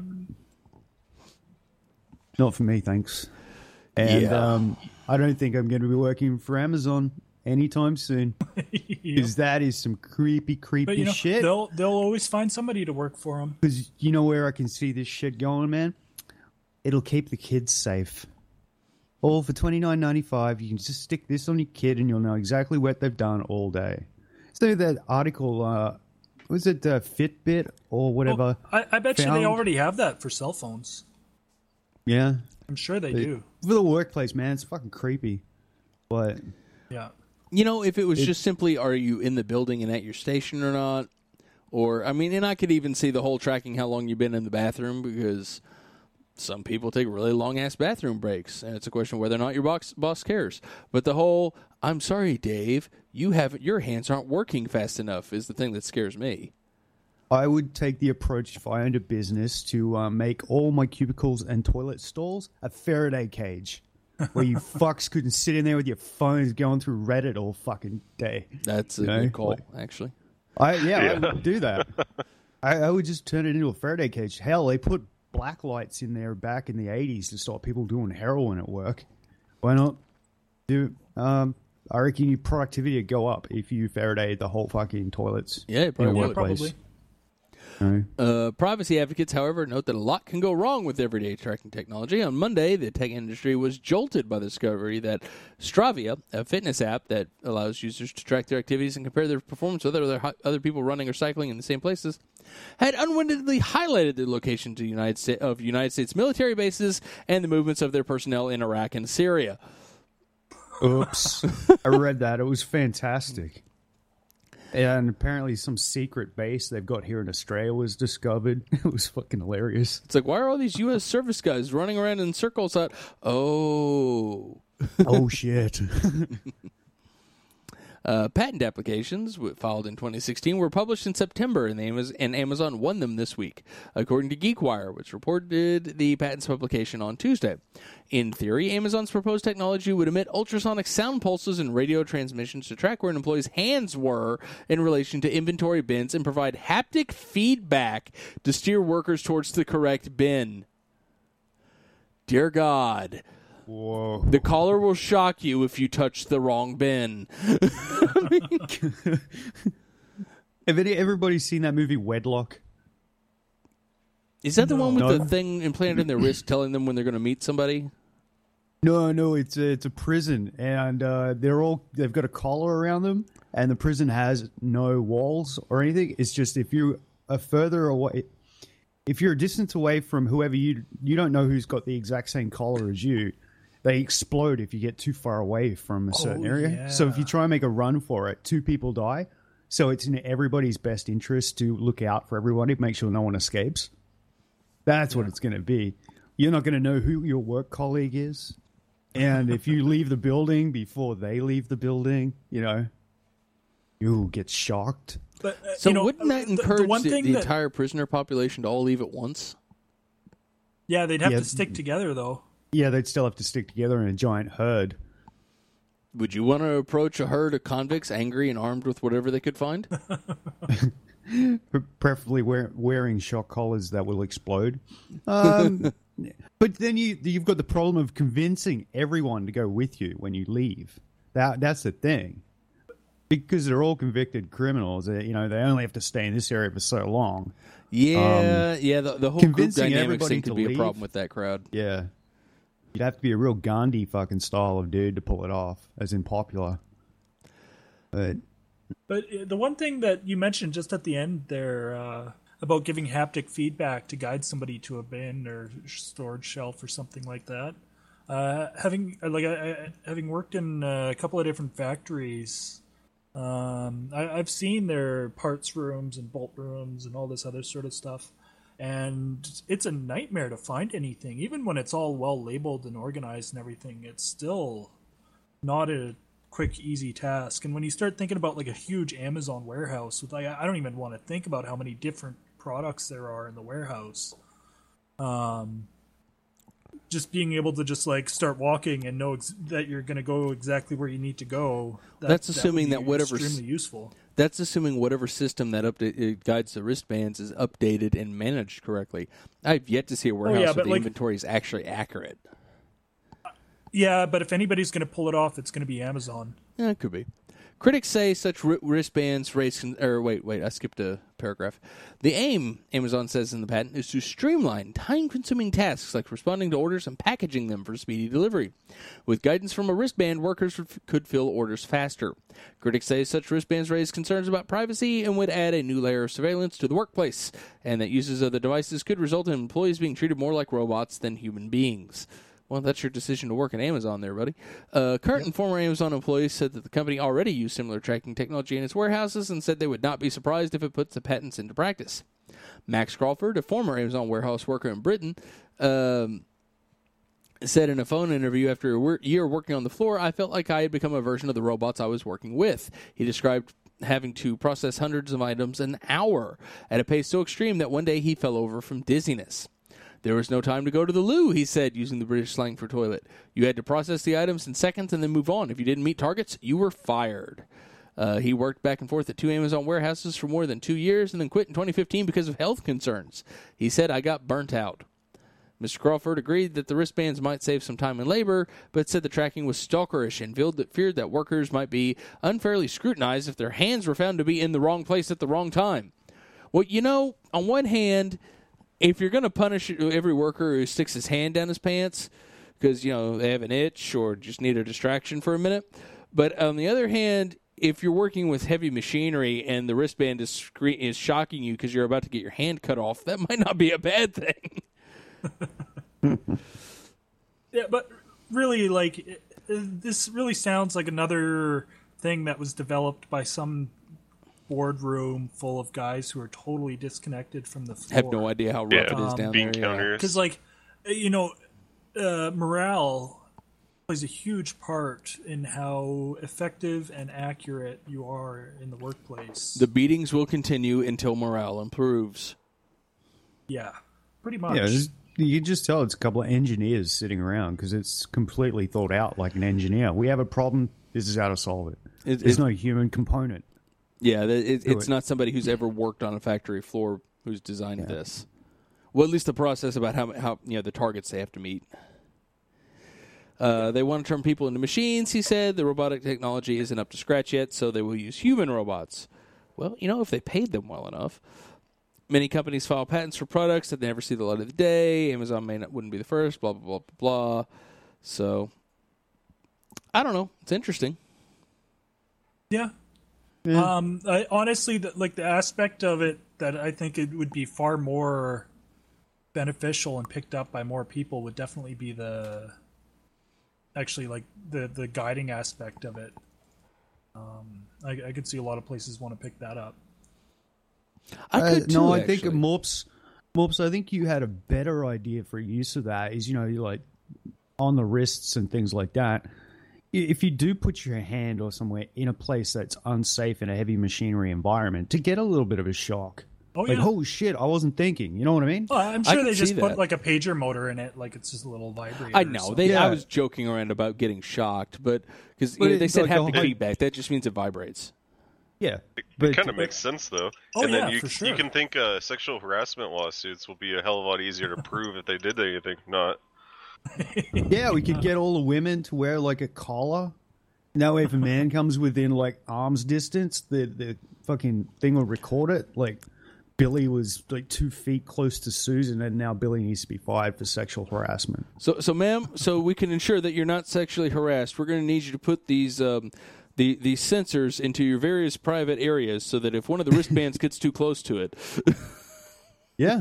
Not for me, thanks. And Yeah. um, I don't think I'm going to be working for Amazon anytime soon, Yeah. because that is some creepy, creepy But you know, shit. they'll they'll always find somebody to work for them. Because you know where I can see this shit going, man? It'll keep the kids safe. All for twenty nine ninety five. You can just stick this on your kid, and you'll know exactly what they've done all day. So that article, uh, was it uh, Fitbit or whatever? I, I bet you found- they already have that for cell phones. Yeah, I'm sure they They- do. for the workplace, man, it's fucking creepy. But Yeah. You know, if it was just simply, are you in the building and at your station or not? Or, I mean, and I could even see the whole tracking how long you've been in the bathroom, because some people take really long-ass bathroom breaks, and it's a question of whether or not your box, boss cares. But the whole, I'm sorry, Dave, you have your hands aren't working fast enough is the thing that scares me. I would take the approach, if I owned a business, to uh, make all my cubicles and toilet stalls a Faraday cage, where you fucks couldn't sit in there with your phones going through Reddit all fucking day. That's a You know, good call, like- actually. I yeah, I would do that. I, I would just turn it into a Faraday cage. Hell, they put black lights in there back in the eighties to stop people doing heroin at work. Why not do? Um, I reckon your productivity would go up if you Faradayed the whole fucking toilets. Yeah, it in probably a would. Yeah, workplace. probably. You know? Uh, privacy advocates, however, note that a lot can go wrong with everyday tracking technology. On Monday, the tech industry was jolted by the discovery that Stravia, a fitness app that allows users to track their activities and compare their performance with other other people running or cycling in the same places, had unwittingly highlighted the location to United Sta- of United States military bases and the movements of their personnel in Iraq and Syria. Oops. I read that. It was fantastic. And apparently some secret base they've got here in Australia was discovered. It was fucking hilarious. It's like, why are all these U S service guys running around in circles out? Oh. Oh, shit. Uh, patent applications w- filed in twenty sixteen were published in September, and, the Amaz- and Amazon won them this week, according to GeekWire, which reported the patent's publication on Tuesday. In theory, Amazon's proposed technology would emit ultrasonic sound pulses and radio transmissions to track where an employee's hands were in relation to inventory bins and provide haptic feedback to steer workers towards the correct bin. Dear God. Whoa. The caller will shock you if you touch the wrong bin. Have any, everybody seen that movie Wedlock? Is that the one with No. the thing implanted in their wrist telling them when they're going to meet somebody? No, no, it's a, it's a prison, and uh, they're all they've got a collar around them, and the prison has no walls or anything. It's just if you are further away, if you're a distance away from whoever you you don't know who's got the exact same collar as you, they explode if you get too far away from a certain Oh, area. yeah. So if you try and make a run for it, two people die. So it's in everybody's best interest to look out for everybody, make sure no one escapes. That's what it's going to be. You're not going to know who your work colleague is. And if you leave the building before they leave the building, you know, you'll get shocked. But uh, So you know, wouldn't that the- the encourage one the, thing the that- entire prisoner population to all leave at once? Yeah, they'd have Yeah. to stick together though. Yeah, they'd still have to stick together in a giant herd. Would you want to approach a herd of convicts angry and armed with whatever they could find? Preferably wear, wearing shock collars that will explode. Um, but then you, you've got the problem of convincing everyone to go with you when you leave. That That's the thing. Because they're all convicted criminals, you know, they only have to stay in this area for so long. Yeah, um, yeah, the, the whole group dynamics thing could be leave, a problem with that crowd. Yeah. You'd have to be a real Gandhi fucking style of dude to pull it off, as in popular. But, but the one thing that you mentioned just at the end there uh, about giving haptic feedback to guide somebody to a bin or storage shelf or something like that, uh, having like I, having worked in a couple of different factories, um, I, I've seen their parts rooms and bolt rooms and all this other sort of stuff. And it's a nightmare to find anything. Even when it's all well labeled and organized and everything, it's still not a quick, easy task. And when you start thinking about like a huge Amazon warehouse, with like, I don't even want to think about how many different products there are in the warehouse. Um, just being able to just like start walking and know ex- that you're going to go exactly where you need to go. That, That's assuming that, that whatever extremely useful. That's assuming whatever system that update it guides the wristbands is updated and managed correctly. I've yet to see a warehouse oh, yeah, where the like, inventory is actually accurate. Yeah, but if anybody's going to pull it off, it's going to be Amazon. Yeah, it could be. Critics say such wristbands raise... Con- or wait, wait, I skipped a paragraph. The aim, Amazon says in the patent, is to streamline time-consuming tasks like responding to orders and packaging them for speedy delivery. With guidance from a wristband, workers could fill orders faster. Critics say such wristbands raise concerns about privacy and would add a new layer of surveillance to the workplace, and that uses of the devices could result in employees being treated more like robots than human beings. Well, that's your decision to work at Amazon there, buddy. Uh, current and former Amazon employees said that the company already used similar tracking technology in its warehouses and said they would not be surprised if it puts the patents into practice. Max Crawford, a former Amazon warehouse worker in Britain, um, said in a phone interview after a year working on the floor, I felt like I had become a version of the robots I was working with. He described having to process hundreds of items an hour at a pace so extreme that one day he fell over from dizziness. There was no time to go to the loo, he said, using the British slang for toilet. You had to process the items in seconds and then move on. If you didn't meet targets, you were fired. Uh, he worked back and forth at two Amazon warehouses for more than two years and then quit in twenty fifteen because of health concerns. He said, I got burnt out. Mister Crawford agreed that the wristbands might save some time and labor, but said the tracking was stalkerish and feared that workers might be unfairly scrutinized if their hands were found to be in the wrong place at the wrong time. Well, you know, on one hand, if you're going to punish every worker who sticks his hand down his pants because, you know, they have an itch or just need a distraction for a minute, but on the other hand, if you're working with heavy machinery and the wristband is scre- is shocking you because you're about to get your hand cut off, that might not be a bad thing. Yeah, but really, like, it, it, this really sounds like another thing that was developed by some boardroom full of guys who are totally disconnected from the floor. Have no idea how rough Yeah, it is down bean there. counters. Because, like, you know, uh, morale plays a huge part in how effective and accurate you are in the workplace. The beatings will continue until morale improves. Yeah, pretty much. Yeah, just, you can just tell it's a couple of engineers sitting around because it's completely thought out like an engineer. We have a problem. This is how to solve it. It- There's it- no human component. Yeah, it, it, Do it's it. not somebody who's ever worked on a factory floor who's designed this. Well, at least the process about how how you know the targets they have to meet. Uh, they want to turn people into machines, he said. The robotic technology isn't up to scratch yet, so they will use human robots. Well, you know, if they paid them well enough. Many companies file patents for products that never see the light of the day. Amazon may not wouldn't be the first. Blah blah blah blah blah. So, I don't know. It's interesting. Yeah. Um, I, honestly, the, like the aspect of it that I think it would be far more beneficial and picked up by more people would definitely be the actually like the, the guiding aspect of it. Um, I, I could see a lot of places want to pick that up. I Uh, could too, no, I actually. think Morps, Morps, I think you had a better idea for use of that. Is you know, you like on the wrists and things like that. If you do put your hand or somewhere in a place that's unsafe in a heavy machinery environment, to get a little bit of a shock, Oh Like, yeah. holy shit, I wasn't thinking. You know what I mean? Well, I'm I sure can they just see put that. like a pager motor in it, like it's just a little vibrator. I or know. something. They. I Yeah. was joking around about getting shocked, but because But they it's said like a haptic whole- feedback, that just means it vibrates. Yeah. It But kind of makes sense, though. Oh, and then yeah, you, for sure. you can think uh, sexual harassment lawsuits will be a hell of a lot easier to prove if they did anything. Not. yeah, we could get all the women to wear like a collar. That way, if a man comes within like arm's distance, the the fucking thing will record it. Like Billy was like two feet close to Susan, and now Billy needs to be fired for sexual harassment. So, so, ma'am, so we can ensure that you're not sexually harassed. We're going to need you to put these um, the these sensors into your various private areas, so that if one of the wristbands gets too close to it, Yeah.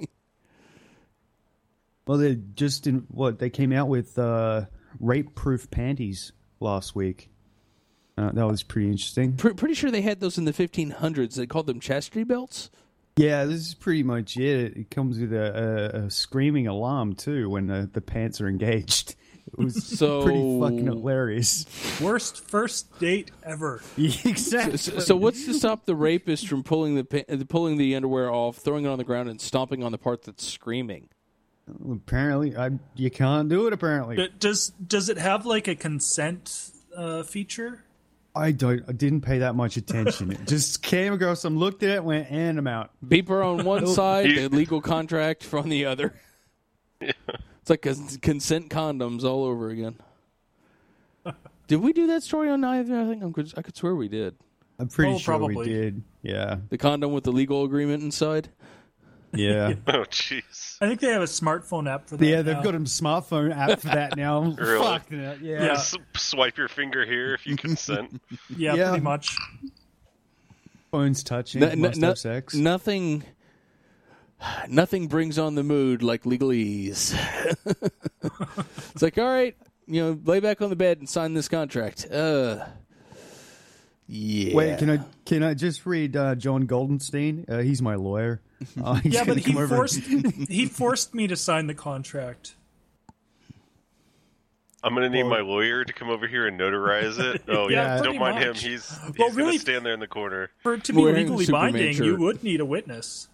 Well, they just in what they came out with uh, rape-proof panties last week. Uh, that was pretty interesting. Pre- pretty sure they had those in the fifteen hundreds. They called them chastity belts. Yeah, this is pretty much it. It comes with a, a, a screaming alarm too when the, the pants are engaged. It was So- pretty fucking hilarious. Worst first date ever. Exactly. So, so what's to stop the rapist from pulling the pa- uh, pulling the underwear off, throwing it on the ground, and stomping on the part that's screaming? Apparently, I, you can't do it. Apparently, D- Does does it have like a consent uh, feature? I don't. I didn't pay that much attention. It just came across. Some looked at it, went, and I'm out. Beeper on one side, the legal contract on the other. It's like cons- consent condoms all over again. Did we do that story on either? I think I'm good. I could swear we did. I'm pretty Oh, sure we probably. did. Yeah, The condom with the legal agreement inside. yeah, Oh, jeez. I think they have a smartphone app for that. yeah. They've now. got a smartphone app for that now. Really? Fuck that. Yeah. Yeah. S- swipe your finger here if you consent. Yeah, Yeah. pretty much. Phones touching. No- no- must no- have sex. Nothing. Nothing brings on the mood like legalese. It's like, all right, you know, lay back on the bed and sign this contract. Uh, yeah. Wait, can I can I just read uh, John Goldenstein? Uh, he's my lawyer. Uh, he's Yeah, gonna but he come over- forced he forced me to sign the contract. I'm gonna need my lawyer to come over here and notarize it. Oh Yeah, yeah, pretty don't mind him. much. He's, he's Well, gonna really- stand there in the corner. For it to be Wearing a legally Superman binding, shirt. you would need a witness.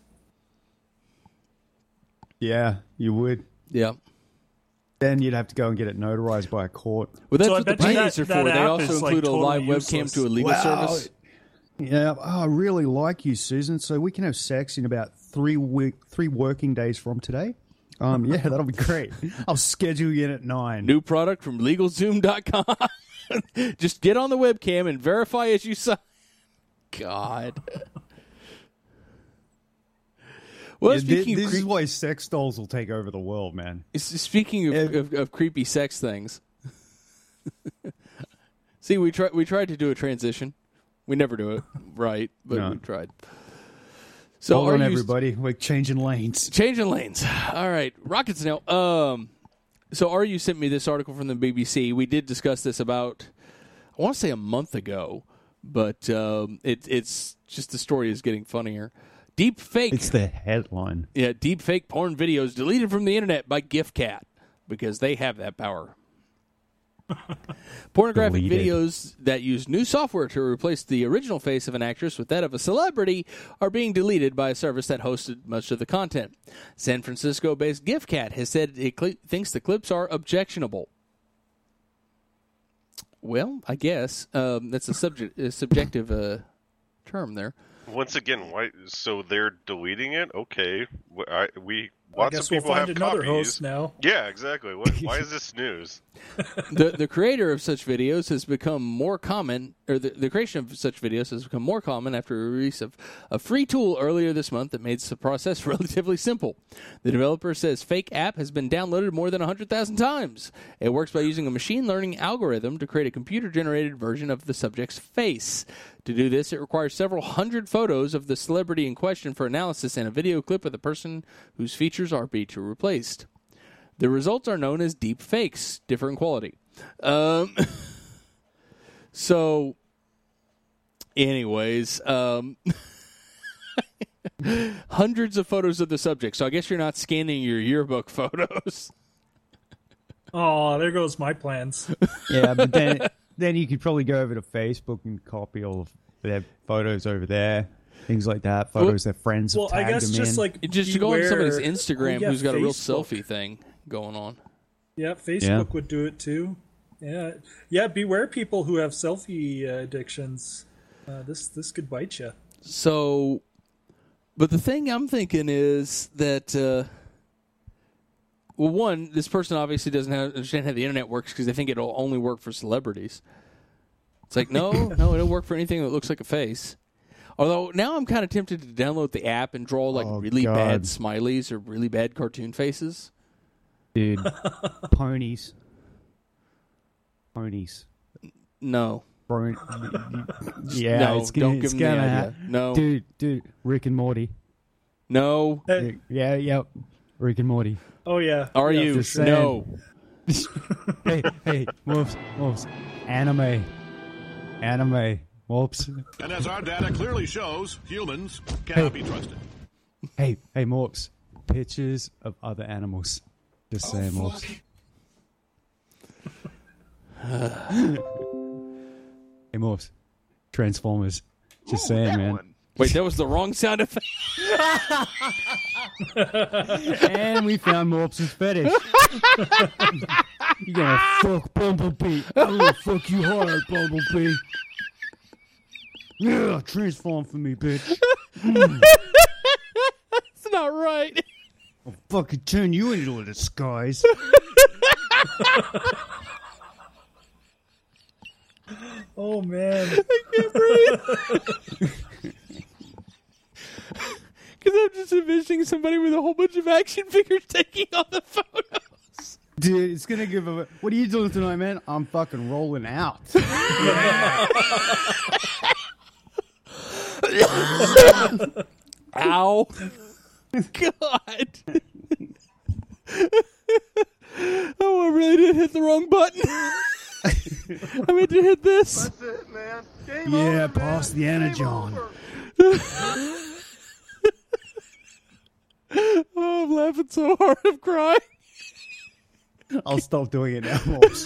Yeah, you would. Yeah. Then you'd have to go and get it notarized by a court. Well, that's So I what the bet you panties that- are that for. They app also is, like, include a live totally webcam useless. to a legal Wow. service. Yeah, oh, I really like you, Susan. So we can have sex in about three week, three working days from today. Um, yeah, that'll be great. I'll schedule you in at nine. New product from LegalZoom dot com. Just get on the webcam and verify as you sign. God. Well, Yeah, thi- speaking this of is creep- why sex dolls will take over the world, man. speaking of, Yeah. of, of creepy sex things. See, we tried we tried to do a transition. We never do it right, but No. we tried. So Hold are on, you everybody. We're changing lanes. changing lanes? All right, rockets now. Um, so R U sent me this article from the B B C. We did discuss this about, I want to say a month ago, but um, it, it's just the story is getting funnier. Deep fake, It's the headline. yeah, deep fake porn videos deleted from the internet by GIFCAT because they have that power. Pornographic Deleted. videos that use new software to replace the original face of an actress with that of a celebrity are being deleted by a service that hosted much of the content. San Francisco-based GIFCAT has said it cl- thinks the clips are objectionable. Well, I guess um, that's a, subject, a subjective uh, term there. Once again, why? So they're deleting it? Okay, Wh- I, we I lots guess of we'll people find have another copies. host now. Yeah, exactly. What, why is this news? the the creator of such videos has become more common, or the, the creation of such videos has become more common after the release of a free tool earlier this month that made the process relatively simple. The developer says Fake App has been downloaded more than one hundred thousand times. It works by using a machine learning algorithm to create a computer-generated version of the subject's face. To do this, it requires several hundred photos of the celebrity in question for analysis and a video clip of the person whose features are being replaced. The results are known as deep fakes, different quality. Um, so, anyways, um, hundreds of photos of the subject. So I guess you're not scanning your yearbook photos. Oh, there goes my plans. Yeah, but then then you could probably go over to Facebook and copy all of their photos over there. things like that. Photos their friends have Well, I tagged guess them just in. like It just to go on somebody's beware- Instagram Oh, yeah, who's got a real Facebook. selfie thing going on. Yeah, Facebook Yeah. would do it too. Yeah, yeah. Beware people who have selfie uh, addictions. Uh, this this could bite you. So, but the thing I'm thinking is that, uh, well, one, this person obviously doesn't have, understand how the internet works because they think it'll only work for celebrities. It's like, no, no, it'll work for anything that looks like a face. Although now I'm kind of tempted to download the app and draw like Oh, really God. bad smileys or really bad cartoon faces. Dude, ponies. Ponies. No. Bro, yeah, No, it's gonna, don't give it's them the gonna idea. ha- No. Dude, dude, Rick and Morty. No. Hey, Yeah, yeah, Rick and Morty. oh yeah. Are yeah, you? for sure. No. hey, hey, Morphs, Morphs. Anime. Anime. Morphs. And as our data clearly shows, humans cannot be trusted. Hey, hey, Morphs. Pictures of other animals. Just saying, Morphs. Hey, Morphs. Transformers. Just saying, man. Wait, that was the wrong sound effect. And we found Morphs' fetish. You gonna fuck Bumblebee. I'm gonna fuck you hard, Bumblebee. Yeah, transform for me, bitch. That's not right. I'll fucking turn you into a disguise. Oh man. Because I'm just envisioning somebody with a whole bunch of action figures taking all the photos. Dude, it's gonna give a. What are you doing tonight, man? I'm fucking rolling out. Ow. God. Oh, I really did hit the wrong button. I meant to hit this. Yeah, pass the energon. Oh, I'm laughing so hard I'm crying. I'll stop doing it now, Morphs.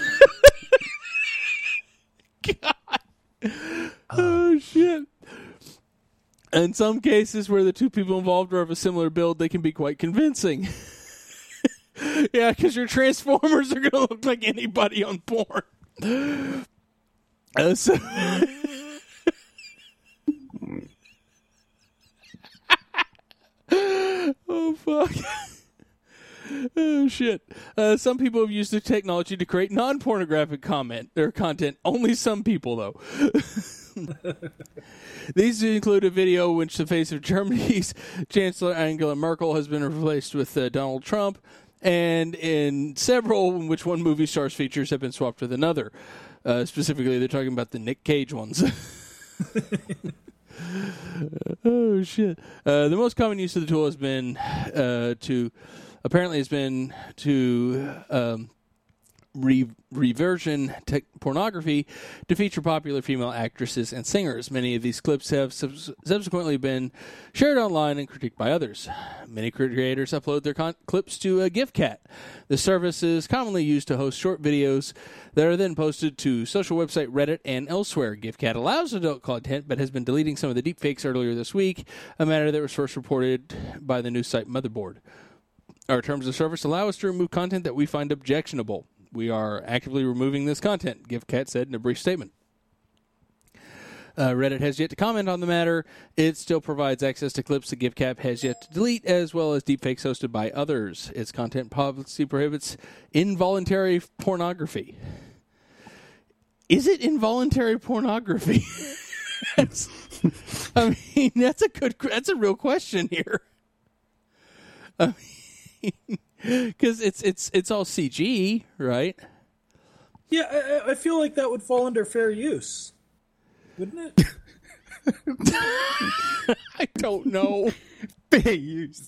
God. Oh, shit. In some cases where the two people involved are of a similar build, they can be quite convincing. Yeah, because your Transformers are going to look like anybody on porn. Uh, so oh, fuck. Oh, shit. Uh, some people have used the technology to create non-pornographic comment or content. Only some people, though. These include a video in which the face of Germany's Chancellor Angela Merkel has been replaced with uh, Donald Trump, and in several in which one movie star's features have been swapped with another. Uh, specifically, they're talking about the Nick Cage ones. Oh, shit. Uh, the most common use of the tool has been uh, to, apparently has been to um, re- reversion te- pornography to feature popular female actresses and singers. Many of these clips have sub- subsequently been shared online and critiqued by others. Many creators upload their con- clips to uh, GIFCAT. The service is commonly used to host short videos that are then posted to social website Reddit and elsewhere. GIFCAT allows adult content, but has been deleting some of the deepfakes earlier this week, a matter that was first reported by the news site Motherboard. Our terms of service allow us to remove content that we find objectionable. We are actively removing this content, GIFCAT said in a brief statement. Uh, Reddit has yet to comment on the matter. It still provides access to clips that GIFCAT has yet to delete, as well as deepfakes hosted by others. Its content policy prohibits involuntary pornography. Is it involuntary pornography? That's, I mean, that's a good. That's a real question here. I mean, because it's it's it's all C G, right? Yeah, I, I feel like that would fall under fair use, wouldn't it? I don't know. Fair use.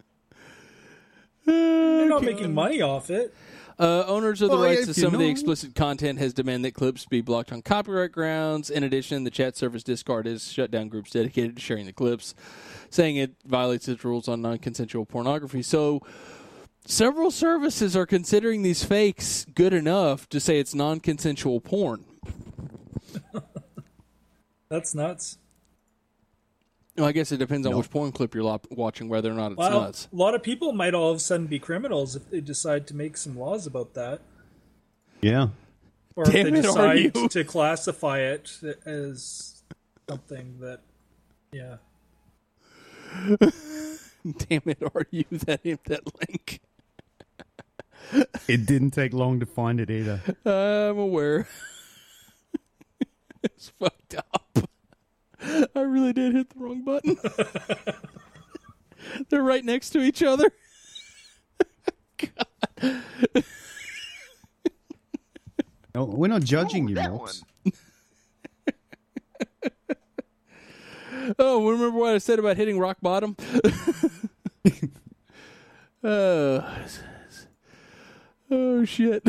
They're not making money off it. Uh, owners of the Well, rights if to you some of the know. explicit content has demanded that clips be blocked on copyright grounds. In addition, the chat service Discard has shut down groups dedicated to sharing the clips, saying it violates its rules on non-consensual pornography. So several services are considering these fakes good enough to say it's non-consensual porn. That's nuts. Well, I guess it depends on No. which porn clip you're lo- watching, whether or not it's Well, nuts. a lot of people might all of a sudden be criminals if they decide to make some laws about that. Yeah. Or Damn if they it, are you? decide to classify it as something that, yeah. Damn it, are you that that link? It didn't take long to find it either. I'm aware. It's fucked up. I really did hit the wrong button. They're right next to each other. God. No, we're not judging you, that Mops. Oh, remember what I said about hitting rock bottom? Oh, oh shit.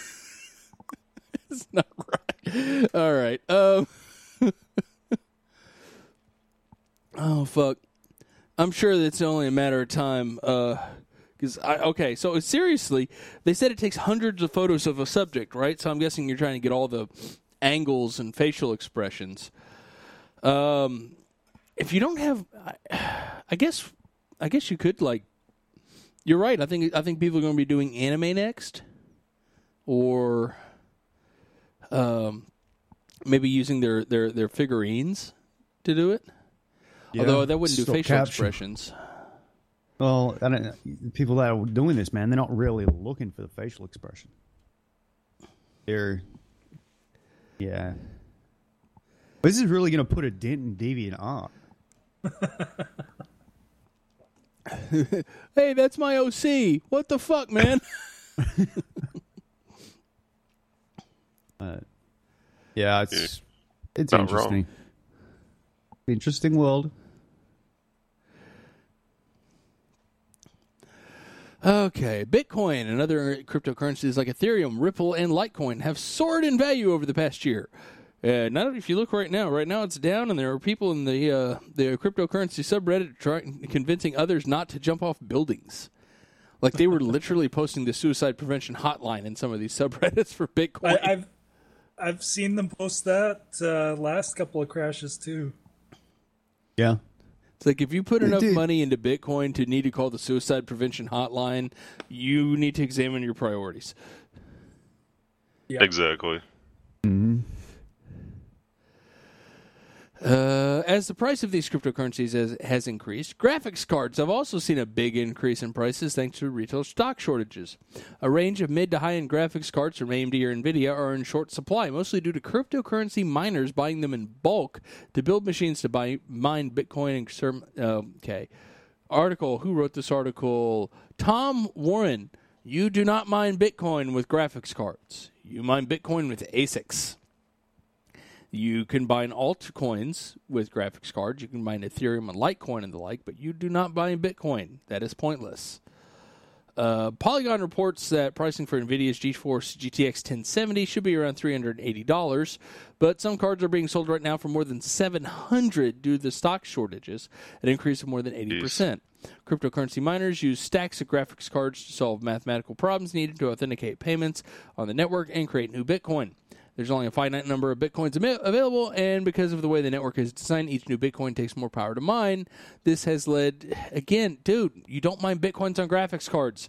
It's not right. All right. Um. Oh fuck. I'm sure that's only a matter of time. Uh, because I okay. So seriously, they said it takes hundreds of photos of a subject, right? So I'm guessing you're trying to get all the angles and facial expressions. Um, if you don't have, I, I guess, I guess you could like. You're right. I think I think people are going to be doing anime next, or um, maybe using their, their, their figurines to do it. Yeah. Although that wouldn't do Stop facial caption. expressions. Well, I don't know. The people that are doing this, man, they're not really looking for the facial expression. They're, yeah. This is really going to put a dent in deviant art. Hey, that's my O C. What the fuck, man? uh, yeah, it's it's Not interesting. wrong. Interesting world. Okay, Bitcoin and other cryptocurrencies like Ethereum, Ripple, and Litecoin have soared in value over the past year. Uh, not if you look right now. Right now, it's down, and there are people in the uh, the cryptocurrency subreddit trying convincing others not to jump off buildings. Like they were literally posting the suicide prevention hotline in some of these subreddits for Bitcoin. I, I've I've seen them post that uh, last couple of crashes too. Yeah. It's like if you put enough Dude. money into Bitcoin to need to call the suicide prevention hotline, you need to examine your priorities. Yeah. Exactly. Uh, as the price of these cryptocurrencies has, has increased, graphics cards have also seen a big increase in prices thanks to retail stock shortages. A range of mid to high-end graphics cards from A M D or NVIDIA are in short supply, mostly due to cryptocurrency miners buying them in bulk to build machines to buy mine Bitcoin and serm- uh, okay. Article, who wrote this article? Tom Warren. You do not mine Bitcoin with graphics cards. You mine Bitcoin with A S I Cs. You can buy altcoins with graphics cards. You can buy Ethereum and Litecoin and the like, but you do not buy Bitcoin. That is pointless. Uh, Polygon reports that pricing for NVIDIA's GeForce G T X ten seventy should be around three hundred eighty dollars, but some cards are being sold right now for more than seven hundred dollars due to the stock shortages, an increase of more than eighty percent. Cryptocurrency miners use stacks of graphics cards to solve mathematical problems needed to authenticate payments on the network and create new Bitcoin. There's only a finite number of Bitcoins am- available, and because of the way the network is designed, each new Bitcoin takes more power to mine. This has led, again, dude, you don't mine Bitcoins on graphics cards.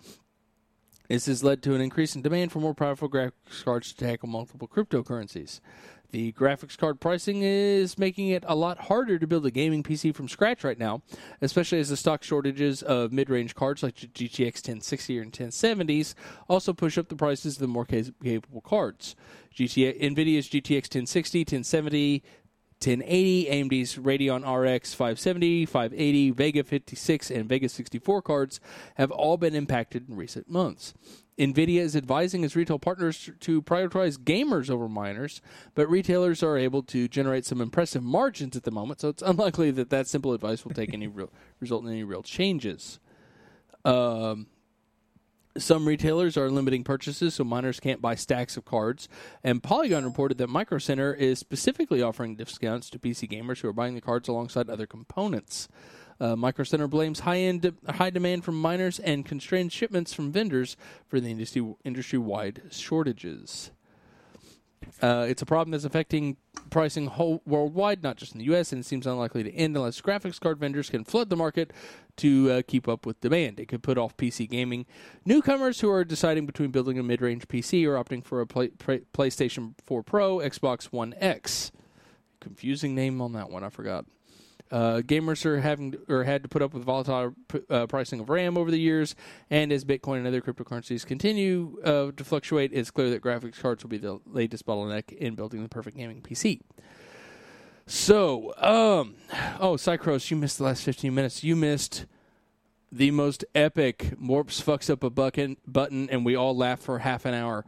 This has led to an increase in demand for more powerful graphics cards to tackle multiple cryptocurrencies. The graphics card pricing is making it a lot harder to build a gaming P C from scratch right now, especially as the stock shortages of mid-range cards like G T X ten sixty or ten seventies also push up the prices of the more capable cards. G T A, NVIDIA's G T X ten sixty, ten seventy, ten eighty, A M D's Radeon R X five seventy, five eighty, Vega fifty-six, and Vega sixty-four cards have all been impacted in recent months. NVIDIA is advising its retail partners to prioritize gamers over miners, but retailers are able to generate some impressive margins at the moment, so it's unlikely that that simple advice will take any real, result in any real changes. Um, some retailers are limiting purchases so miners can't buy stacks of cards, and Polygon reported that Micro Center is specifically offering discounts to P C gamers who are buying the cards alongside other components. Uh, Micro Center blames high-end, high demand from miners and constrained shipments from vendors for the industry, industry-wide shortages. Uh, it's a problem that's affecting pricing whole worldwide, not just in the U S, and it seems unlikely to end unless graphics card vendors can flood the market to uh, keep up with demand. It could put off P C gaming. Newcomers who are deciding between building a mid-range P C or opting for a play, play, PlayStation four Pro, Xbox One X. Confusing name on that one, I forgot. Uh, gamers are having or had to put up with volatile uh, pricing of RAM over the years, and as Bitcoin and other cryptocurrencies continue uh, to fluctuate, it's clear that graphics cards will be the latest bottleneck in building the perfect gaming P C. So, um, oh, Cycros, you missed the last fifteen minutes. You missed the most epic Morps fucks up a button, button and we all laugh for half an hour.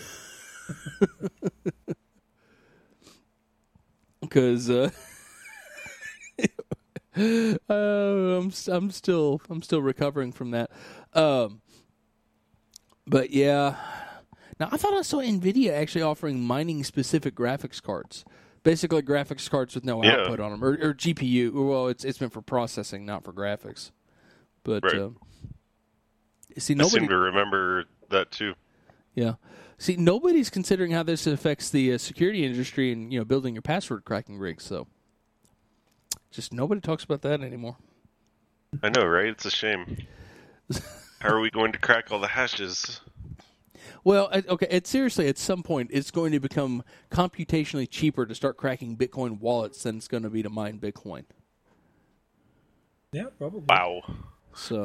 Because, uh... uh, I'm I'm still I'm still recovering from that, um, but yeah. Now I thought I saw Nvidia actually offering mining specific graphics cards, basically graphics cards with no Yeah. output on them, or, or G P U. Well, it's it's meant for processing, not for graphics. But Right. uh, see, I nobody. seem to remember that too. Yeah. See, nobody's considering how this affects the uh, security industry and you know building your password cracking rigs. So. Just nobody talks about that anymore. I know, right? It's a shame. How are we going to crack all the hashes? Well, I- okay, it, seriously, at some point, it's going to become computationally cheaper to start cracking Bitcoin wallets than it's going to be to mine Bitcoin. Yeah, probably. Wow. So,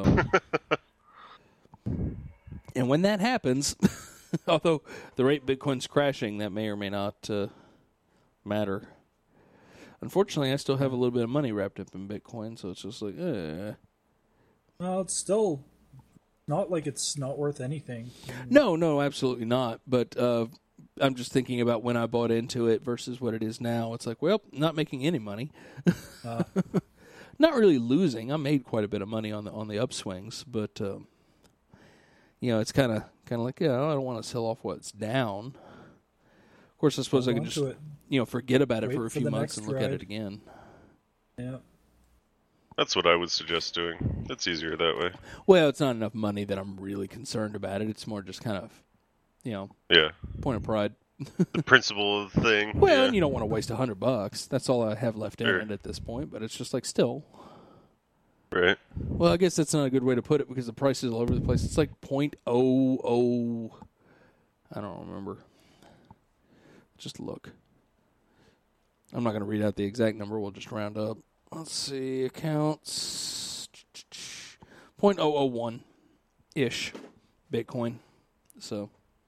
and when that happens, although the rate Bitcoin's crashing, that may or may not uh, matter. Unfortunately, I still have a little bit of money wrapped up in Bitcoin, so it's just like, eh. Well, it's still not like it's not worth anything. No, no, absolutely not. But uh, I'm just thinking about when I bought into it versus what it is now. It's like, well, not making any money. Uh, Not really losing. I made quite a bit of money on the on the upswings, but um, you know, it's kind of kind of like, yeah, I don't want to sell off what's down. Of course, I suppose I hold can on just to it. you know forget about it Wait for a for few the months next and look at ride. it again. Yeah. That's what I would suggest doing. It's easier that way. Well, it's not enough money that I'm really concerned about it. It's more just kind of, you know, Yeah. point of pride. The principle of the thing. Well, yeah. and you don't want to waste a hundred bucks. That's all I have left Sure. in it at this point. But it's just like still. Right. Well, I guess that's not a good way to put it because the price is all over the place. It's like point oh oh. I don't remember. Just look. I'm not going to read out the exact number. We'll just round up. Let's see. Accounts. point oh oh one ish Bitcoin. So.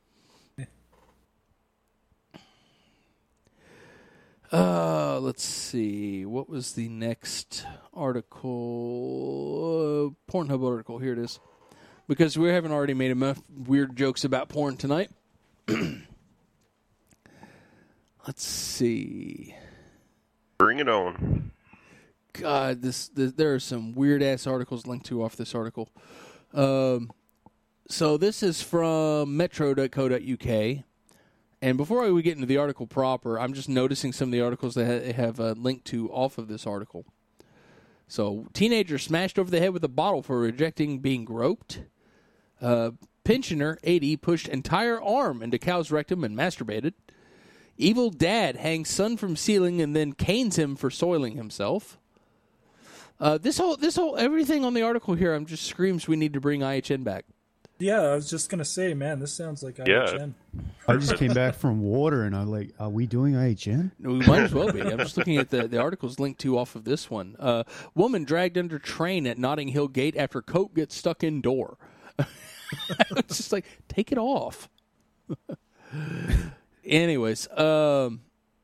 Uh, let's see. What was the next article? Uh, Pornhub article. Here it is. Because we haven't already made enough weird jokes about porn tonight. Let's see. Bring it on. God, this, this there are some weird ass articles linked to off this article. Um, so this is from metro dot co dot U K. And before we get into the article proper, I'm just noticing some of the articles that ha- have a link to off of this article. So, teenager smashed over the head with a bottle for rejecting being groped. Uh, pensioner, eighty, pushed entire arm into cow's rectum and masturbated. Evil dad hangs son from ceiling and then canes him for soiling himself. Uh, this whole, this whole, everything on the article here, I'm just screams we need to bring I H N back. Yeah, I was just gonna say, man, this sounds like I H N. Yeah. I just came back from water and I'm like, are we doing I H N? We might as well be. I'm just looking at the, the articles linked to off of this one. Uh, woman dragged under train at Notting Hill Gate after coat gets stuck in door. It's just like, take it off. Anyways, um,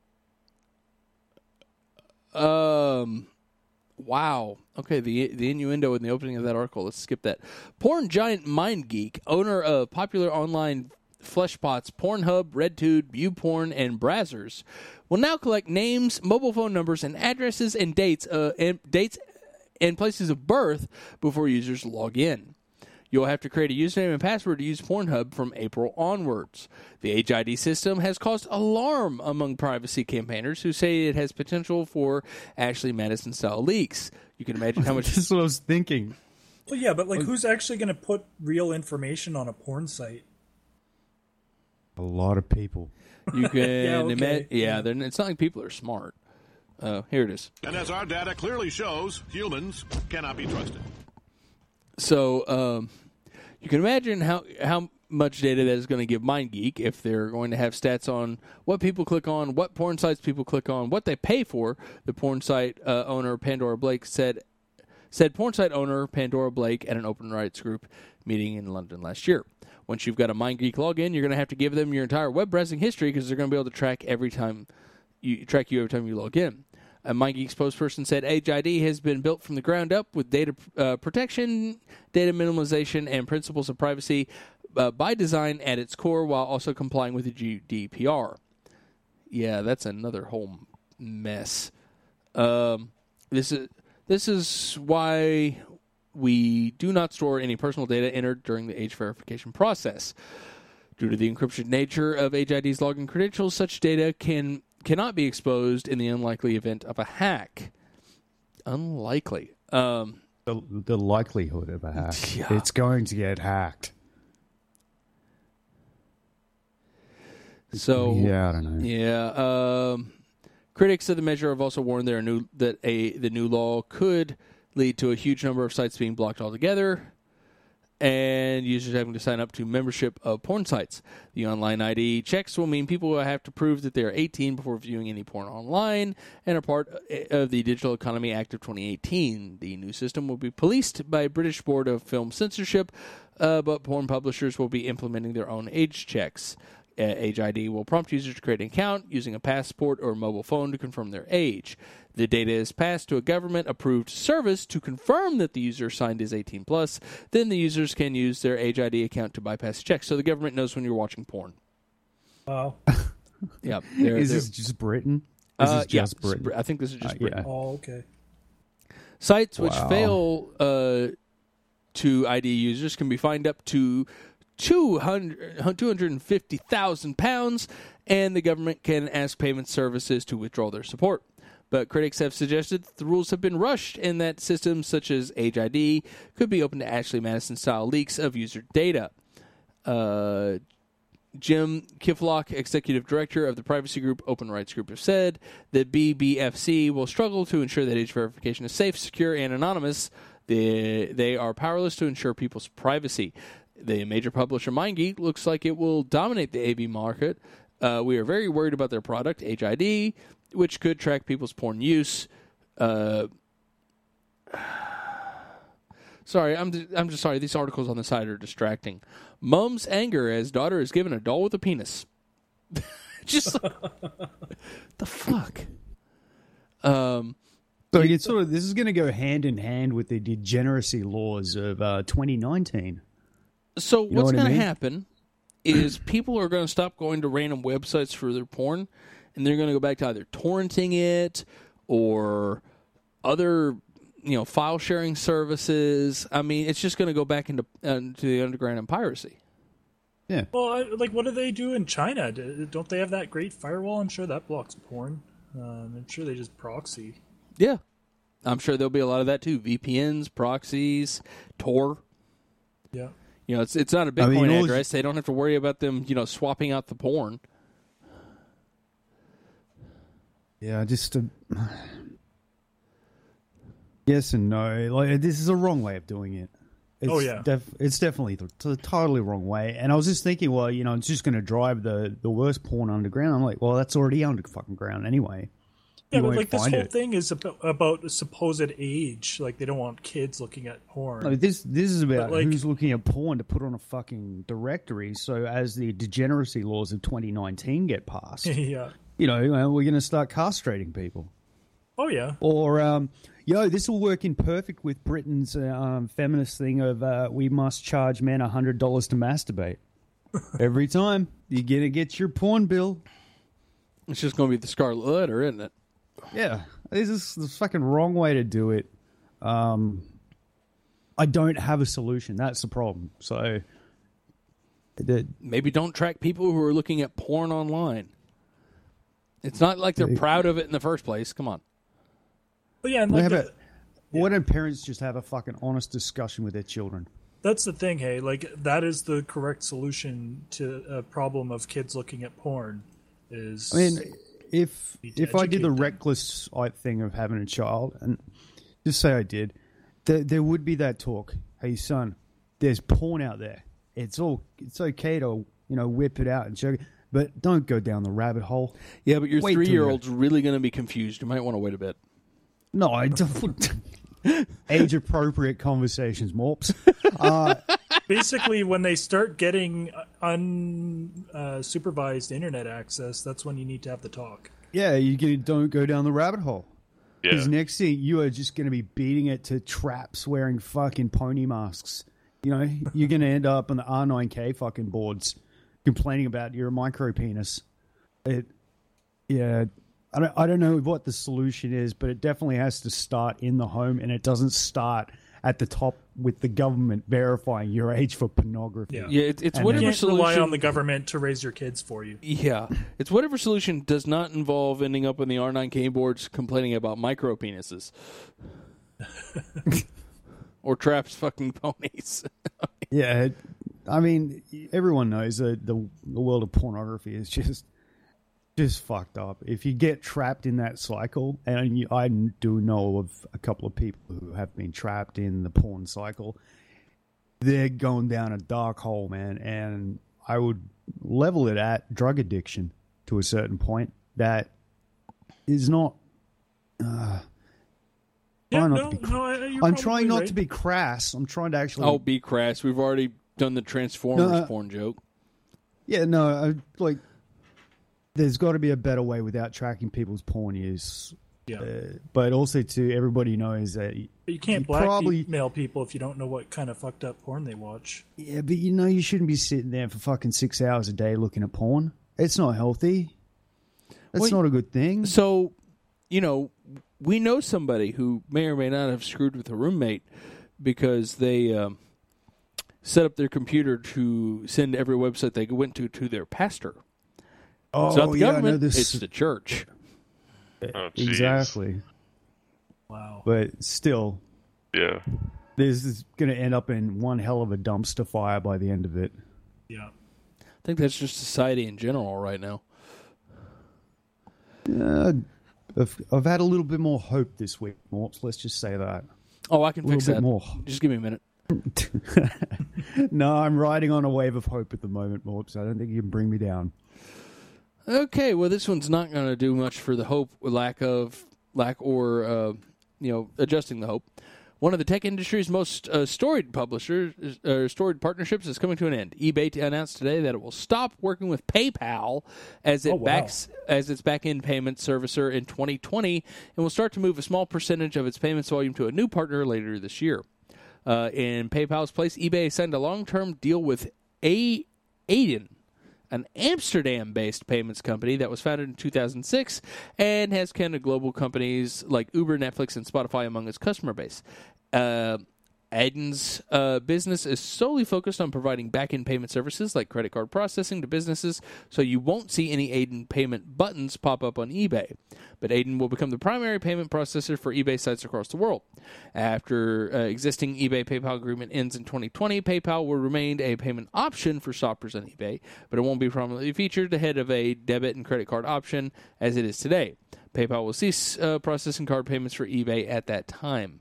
um, wow. Okay, the the innuendo in the opening of that article. Let's skip that. Porn giant MindGeek, owner of popular online fleshpots Pornhub, RedTube, YouPorn, and Brazzers, will now collect names, mobile phone numbers, and addresses and dates, uh, and dates and places of birth before users log in. You'll have to create a username and password to use Pornhub from April onwards. The Age I D system has caused alarm among privacy campaigners who say it has potential for Ashley Madison-style leaks. You can imagine how much... This is what I was thinking. Well, yeah, but like, who's actually gonna put real information on a porn site? A lot of people. You can Yeah, okay. imagine. Yeah, they're- it's not like people are smart. Uh, here it is. And as our data clearly shows, humans cannot be trusted. So um, you can imagine how how much data that is going to give MindGeek if they're going to have stats on what people click on, what porn sites people click on, what they pay for. The porn site uh, owner Pandora Blake said said porn site owner Pandora Blake at an open rights group meeting in London last year. Once you've got a MindGeek login, you're going to have to give them your entire web browsing history because they're going to be able to track every time you track you every time you log in. A MindGeek spokesperson said Age I D has been built from the ground up with data uh, protection, data minimalization, and principles of privacy uh, by design at its core, while also complying with the G D P R. Yeah, that's another whole mess. Um, this is this is why we do not store any personal data entered during the age verification process. Due to the encrypted nature of Age I D's login credentials, such data can cannot be exposed in the unlikely event of a hack. Unlikely. Um, The, the likelihood of a hack. Yeah. It's going to get hacked. so Yeah, I don't know. Yeah. Um, critics of the measure have also warned there are new, that a the new law could lead to a huge number of sites being blocked altogether, and users having to sign up to membership of porn sites. The online I D checks will mean people will have to prove that they are eighteen before viewing any porn online and are part of the Digital Economy Act of twenty eighteen. The new system will be policed by British Board of Film Censorship, uh, but porn publishers will be implementing their own age checks. Uh, Age I D will prompt users to create an account using a passport or mobile phone to confirm their age. The data is passed to a government-approved service to confirm that the user signed is eighteen plus. Then the users can use their Age I D account to bypass checks, so the government knows when you're watching porn. Wow. Yeah, they're, Is they're, this just Britain? Is uh, this yeah, just Britain? I think this is just Uh, Britain. yeah. Oh, okay. Sites which Wow. fail uh, to I D users can be fined up to two hundred fifty thousand pounds, and the government can ask payment services to withdraw their support. But critics have suggested that the rules have been rushed and that systems such as Age I D could be open to Ashley Madison-style leaks of user data. Uh, Jim Kiflock, executive director of the privacy group Open Rights Group, have said that B B F C will struggle to ensure that age verification is safe, secure, and anonymous. They, they are powerless to ensure people's privacy. The major publisher MindGeek looks like it will dominate the A V market. Uh, we are very worried about their product, Age I D, which could track people's porn use. Uh, sorry, I'm I'm just sorry. These articles on the side are distracting. Mom's anger as daughter is given a doll with a penis. Just the fuck. Um. So it's sort of this is going to go hand in hand with the degeneracy laws of uh, twenty nineteen. So You know what's what I going to mean? happen is people are going to stop going to random websites for their porn, and they're going to go back to either torrenting it or other, you know, file sharing services. I mean, it's just going to go back into uh, to the underground and piracy. Yeah. Well, I, like, what do they do in China? D- Don't they have that great firewall? I'm sure that blocks porn. Um, I'm sure they just proxy. Yeah, I'm sure there'll be a lot of that too. V P Ns, proxies, Tor. Yeah. You know, it's it's not a I mean, Bitcoin all- address. They don't have to worry about them, you know, swapping out the porn. Yeah, just uh, yes and no. Like this is a wrong way of doing it. It's Oh, yeah. def- it's definitely the, the totally wrong way. And I was just thinking, well, you know, it's just going to drive the the worst porn underground. I'm like, well, that's already under fucking ground anyway. Yeah, You but won't like this find whole it. thing is about, about supposed age. Like they don't want kids looking at porn. I mean, this this is about But, like- who's looking at porn to put on a fucking directory. So as the degeneracy laws of twenty nineteen get passed, yeah. you know, well, we're going to start castrating people. Oh yeah. Or, um, yo, this will work in perfect with Britain's uh, um, feminist thing of uh, we must charge men one hundred dollars to masturbate. Every time you're going to get your porn bill. It's just going to be the Scarlet Letter, isn't it? Yeah, this is the fucking wrong way to do it. Um, I don't have a solution. That's the problem. So, the, Maybe don't track people who are looking at porn online. It's not like they're proud of it in the first place. Come on. But yeah, and Well, like how the, about- why don't parents just have a fucking honest discussion with their children? that's the thing, hey. Like, that is the correct solution to a problem of kids looking at porn. Is I mean, if need to if I did the educate them. reckless thing of having a child, and just say I did, there, there would be that talk. Hey, son, there's porn out there. It's all it's okay to you know whip it out and show, but don't go down the rabbit hole. Yeah, but your Wait till three-year-old's really going to be confused. You might want to wait a bit. No, I don't. Age appropriate conversations, Morps. Uh, Basically, when they start getting unsupervised uh, internet access, that's when you need to have the talk. yeah, you get, don't go down the rabbit hole. Because Yeah. next thing you are just going to be beating it to traps wearing fucking pony masks. You know, you're going to end up on the R nine K fucking boards complaining about your micro penis. It, yeah, I don't, I don't know what the solution is, but it definitely has to start in the home, and it doesn't start at the top with the government verifying your age for pornography. Yeah. Yeah, it's, it's And You whatever can't solution. rely on the government to raise your kids for you. Yeah, it's whatever solution does not involve ending up on the R nine K boards complaining about micro penises or traps fucking ponies. Yeah, it, I mean, everyone knows that the the world of pornography is just just fucked up. If you get trapped in that cycle, and you, I do know of a couple of people who have been trapped in the porn cycle, they're going down a dark hole, man. And I would level it at drug addiction to a certain point. That is not. Uh, Yeah, trying not no, to be, no, I- you're I'm trying probably not right. to be crass. I'm trying to actually. Oh, be crass. We've already done the Transformers No, uh, porn joke. Yeah, no, I, like, there's got to be a better way without tracking people's porn use. Yeah. Uh, but also, to everybody knows that, But you can't you blackmail probably- people if you don't know what kind of fucked up porn they watch. yeah, but you know, you shouldn't be sitting there for fucking six hours a day looking at porn. It's not healthy. That's Well, not a good thing. So, you know, we know somebody who may or may not have screwed with a roommate because they um, set up their computer to send every website they went to to their pastor. Oh, It's not the yeah, I know government, this. it's the church. Oh, jeez. Exactly. Wow. But still, Yeah. this is going to end up in one hell of a dumpster fire by the end of it. Yeah. I think that's just society in general right now. Uh, I've, I've had a little bit more hope this week, Morps. Let's just say that. Oh, I can A little fix bit that. more. Just give me a minute. No, I'm riding on a wave of hope at the moment, Morps. I don't think you can bring me down. Okay, well, this one's not going to do much for the hope, lack of, lack or, uh, you know, adjusting the hope. One of the tech industry's most uh, storied publishers, uh, storied partnerships is coming to an end. eBay t- announced today that it will stop working with PayPal as it Oh, wow. backs as its back-end payment servicer in twenty twenty, and will start to move a small percentage of its payments volume to a new partner later this year. Uh, in PayPal's place, eBay signed a long-term deal with a- Aiden, an Amsterdam-based payments company that was founded in two thousand six and has counted global companies like Uber, Netflix, and Spotify among its customer base. Uh, Aiden's uh, business is solely focused on providing back-end payment services like credit card processing to businesses, so you won't see any Aiden payment buttons pop up on eBay. But Aiden will become the primary payment processor for eBay sites across the world. After uh, existing eBay-PayPal agreement ends in twenty twenty, PayPal will remain a payment option for shoppers on eBay, but it won't be prominently featured ahead of a debit and credit card option as it is today. PayPal will cease uh, processing card payments for eBay at that time.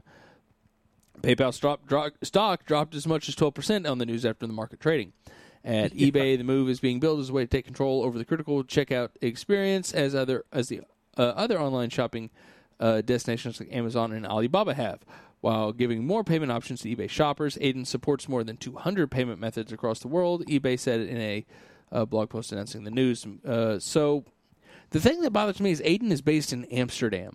PayPal stock, dro- stock dropped as much as twelve percent on the news after the market trading. At eBay, the move is being billed as a way to take control over the critical checkout experience as other as the uh, other online shopping uh, destinations like Amazon and Alibaba have. While giving more payment options to eBay shoppers, Aiden supports more than two hundred payment methods across the world. eBay said it in a uh, blog post announcing the news. Uh, so the thing that bothers me is Aiden is based in Amsterdam.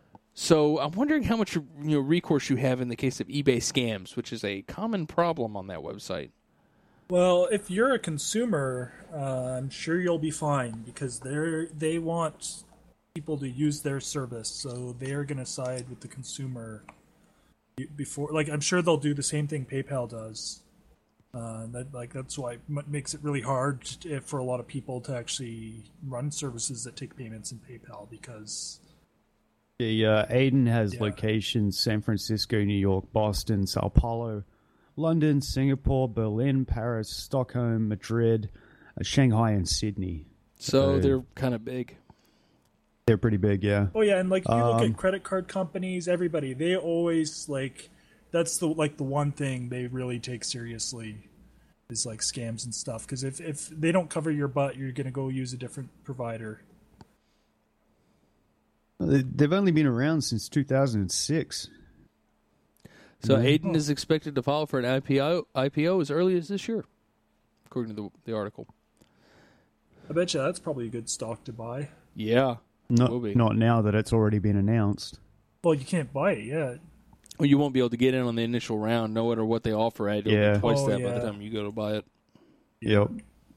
So I'm wondering how much you know, recourse you have in the case of eBay scams, which is a common problem on that website. Well, if you're a consumer, uh, I'm sure you'll be fine because they're they want people to use their service, so they're going to side with the consumer before. Like, I'm sure they'll do the same thing PayPal does. Uh, that like that's why it makes it really hard to, for a lot of people to actually run services that take payments in PayPal because. Yeah, uh, Aiden has Yeah. locations San Francisco, New York, Boston, Sao Paulo, London, Singapore, Berlin, Paris, Stockholm, Madrid, uh, Shanghai, and Sydney. So Uh, they're kind of big. They're pretty big, yeah. Oh yeah, and like if you look Um, at credit card companies, everybody they always like that's the like the one thing they really take seriously is like scams and stuff. Because if if they don't cover your butt, you're gonna go use a different provider. They- They've only been around since two thousand six. So Mhm. Aiden is expected to file for an I P O, I P O as early as this year, according to the, the article. I bet you that's probably a good stock to buy. Yeah. Not, Will be. not now that it's already been announced. Well, you can't buy it yet. Well, you won't be able to get in on the initial round, no matter what they offer at. It'll Yeah. be twice Oh, that by the yeah. time you go to buy it. Yep.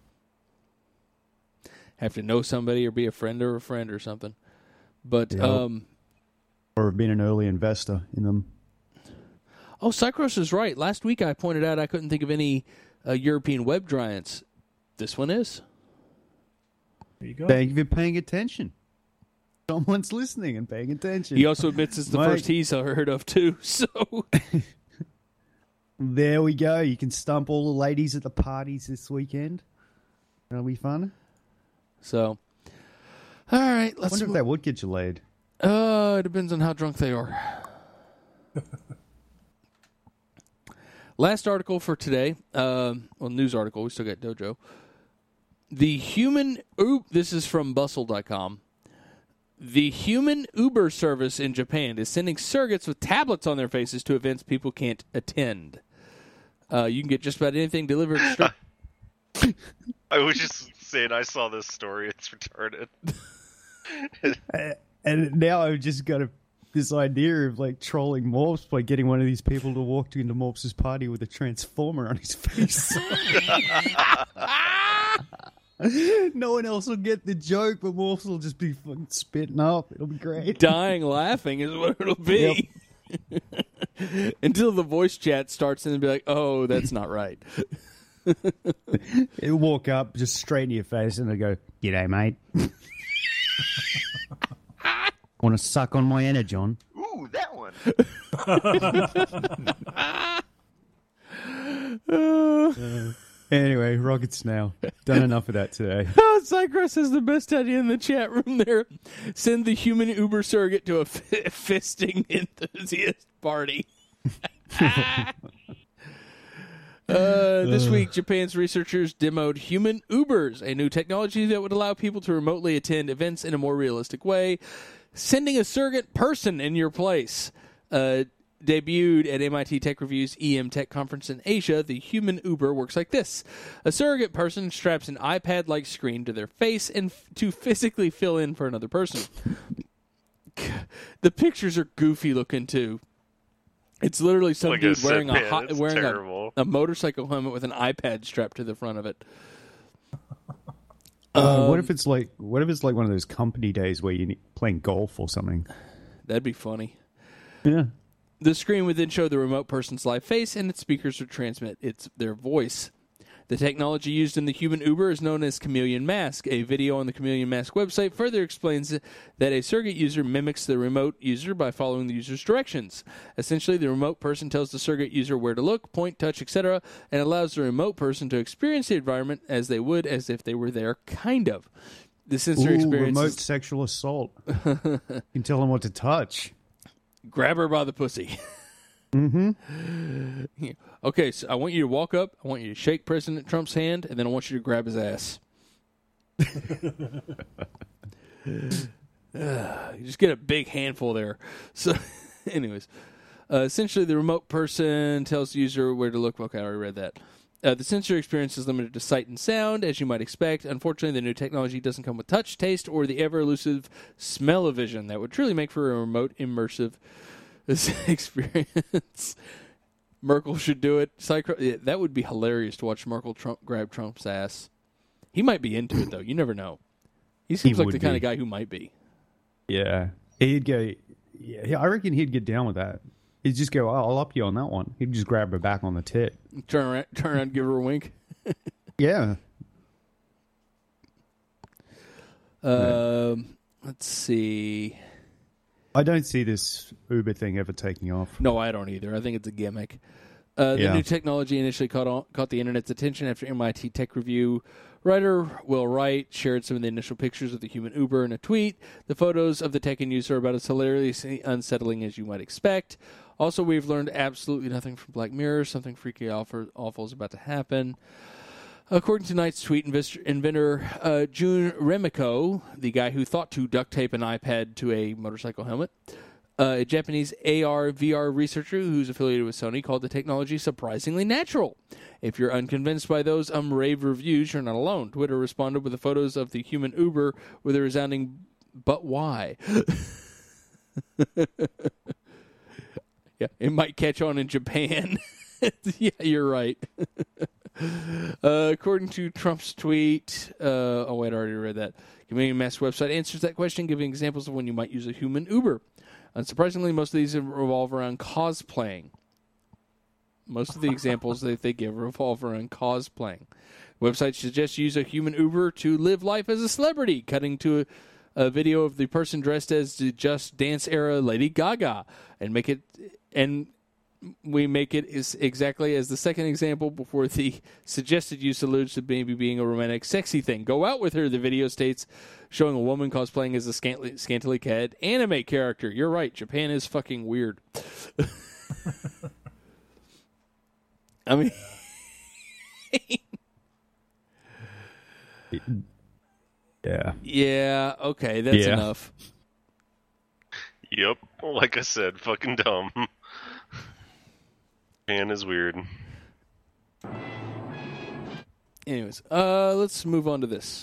Have to know somebody or be a friend or a friend or something. But, Yep. um, Or have been an early investor in them. oh, Cycros is right. Last week I pointed out I couldn't think of any uh, European web giants. This one is. There you go. Thank you for paying attention. Someone's listening and paying attention. He also admits it's the Mike. first he's heard of, too. So, There we go. You can stump all the ladies at the parties this weekend. That'll be fun. so. All right, I let's wonder if move- that would get you laid. Uh, it depends on how drunk they are. Last article for today, um, well, news article. We still got Dojo. The human, oop, this is from bustle dot com. The human Uber service in Japan is sending surrogates with tablets on their faces to events people can't attend. Uh, you can get just about anything delivered straight. I was just saying I saw this story. It's retarded. And now I've just got a, this idea of like trolling Morps by getting one of these people to walk into Morps' party with a transformer on his face. No one else will get the joke, but Morphs will just be fucking spitting up. It'll be great. Dying laughing is what it'll be. Until the voice chat starts and they'll be like, oh, that's not right. It'll walk up just straight in your face and they go, "G'day, mate. Want to suck on my energon?" Ooh, that one. Anyway, Rockets now. Done enough of that today. Oh, Cycross has the best idea in the chat room there. Send the human Uber surrogate to a f- fisting enthusiast party. uh, this week, Japan's researchers demoed human Ubers, a new technology that would allow people to remotely attend events in a more realistic way, sending a surrogate person in your place. Uh, debuted at M I T Tech Review's E M Tech Conference in Asia, the human Uber works like this. A surrogate person straps an iPad-like screen to their face and f- to physically fill in for another person. The pictures are goofy looking, too. It's literally some Like I dude said, wearing, man, a, hot, it's wearing terrible. a, a motorcycle helmet with an iPad strapped to the front of it. Uh, Um, what if it's like what if it's like one of those company days where you're playing golf or something? That'd be funny. Yeah. The screen would then show the remote person's live face, and its speakers would transmit its their voice. The technology used in the human Uber is known as Chameleon Mask. A video on the Chameleon Mask website further explains that a surrogate user mimics the remote user by following the user's directions. Essentially, the remote person tells the surrogate user where to look, point, touch, et cetera, and allows the remote person to experience the environment as they would as if they were there, kind of. The sensory Ooh, experience remote is- sexual assault. You can tell them what to touch. grab her by the pussy. Mm-hmm. Okay, so I want you to walk up. I want you to shake President Trump's hand, and then I want you to grab his ass. Uh, you just get a big handful there. So, anyways, uh, essentially, the remote person tells the user where to look. Okay, I already read that. Uh, the sensory experience is limited to sight and sound, as you might expect. Unfortunately, the new technology doesn't come with touch, taste, or the ever-elusive smell-o-vision that would truly make for a remote, immersive experience. Merkel should do it. Cycro- yeah, that would be hilarious to watch Merkel Trump grab Trump's ass. He might be into it, though. You never know. He seems He like would the kind be. of guy who might be. Yeah. He'd go, yeah, I reckon he'd get down with that. He'd just go, oh, I'll up you on that one. He'd just grab her back on the tit. Turn around, turn around and give her a wink. Yeah. Um, let's see. I don't see this Uber thing ever taking off. No, I don't either. I think it's a gimmick. Uh, the Yeah. new technology initially caught on, caught the internet's attention after M I T Tech Review writer Will Wright shared some of the initial pictures of the human Uber in a tweet. The photos of the tech in use are about as hilariously unsettling as you might expect. Also, we've learned absolutely nothing from Black Mirror. Something freaky awful, awful is about to happen. According to Knight's tweet, inventor uh, Jun Remiko, the guy who thought to duct tape an iPad to a motorcycle helmet, uh, a Japanese A R V R researcher who's affiliated with Sony, called the technology surprisingly natural. If you're unconvinced by those um rave reviews, you're not alone. Twitter responded with the photos of the human Uber with a resounding, "But why?" Yeah, it might catch on in Japan. Yeah, you're right. Uh, according to Trump's tweet, uh, oh wait, I already read that. Community Mass website answers that question, giving examples of when you might use a human Uber. Unsurprisingly, most of these revolve around cosplaying. Most of the examples that they give revolve around cosplaying. Websites suggest you use a human Uber to live life as a celebrity, cutting to a, a video of the person dressed as the Just Dance era Lady Gaga, and make it and. We make it is exactly as the second example before the suggested use alludes to maybe being a romantic, sexy thing. Go out with her, the video states, showing a woman cosplaying as a scantily, scantily clad anime character. You're right, Japan is fucking weird. I mean... Yeah. Yeah, okay, that's Yeah. enough. Yep, like I said, fucking dumb. Man is weird. Anyways, uh, let's move on to this.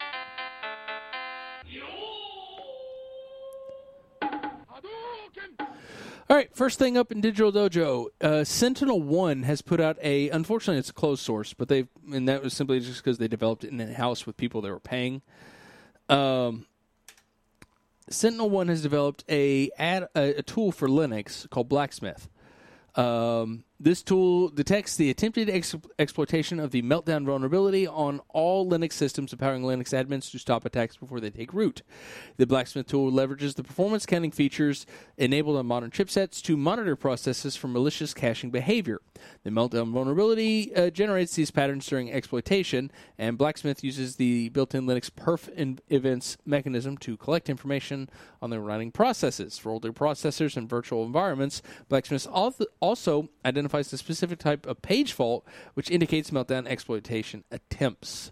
All right, first thing up in Digital Dojo, uh, Sentinel One has put out a. Unfortunately, it's a closed source, but they and that was simply just because they developed it in house with people they were paying. Um, Sentinel One has developed a ad, a, a tool for Linux called Blacksmith. Um, this tool detects the attempted ex- exploitation of the Meltdown vulnerability on all Linux systems, empowering Linux admins to stop attacks before they take root. The Blacksmith tool leverages the performance counting features enabled on modern chipsets to monitor processes for malicious caching behavior. The Meltdown vulnerability uh, generates these patterns during exploitation, and Blacksmith uses the built-in Linux perf in- events mechanism to collect information on the running processes. For older processors and virtual environments, Blacksmith also identifies the specific type of page fault, which indicates Meltdown exploitation attempts.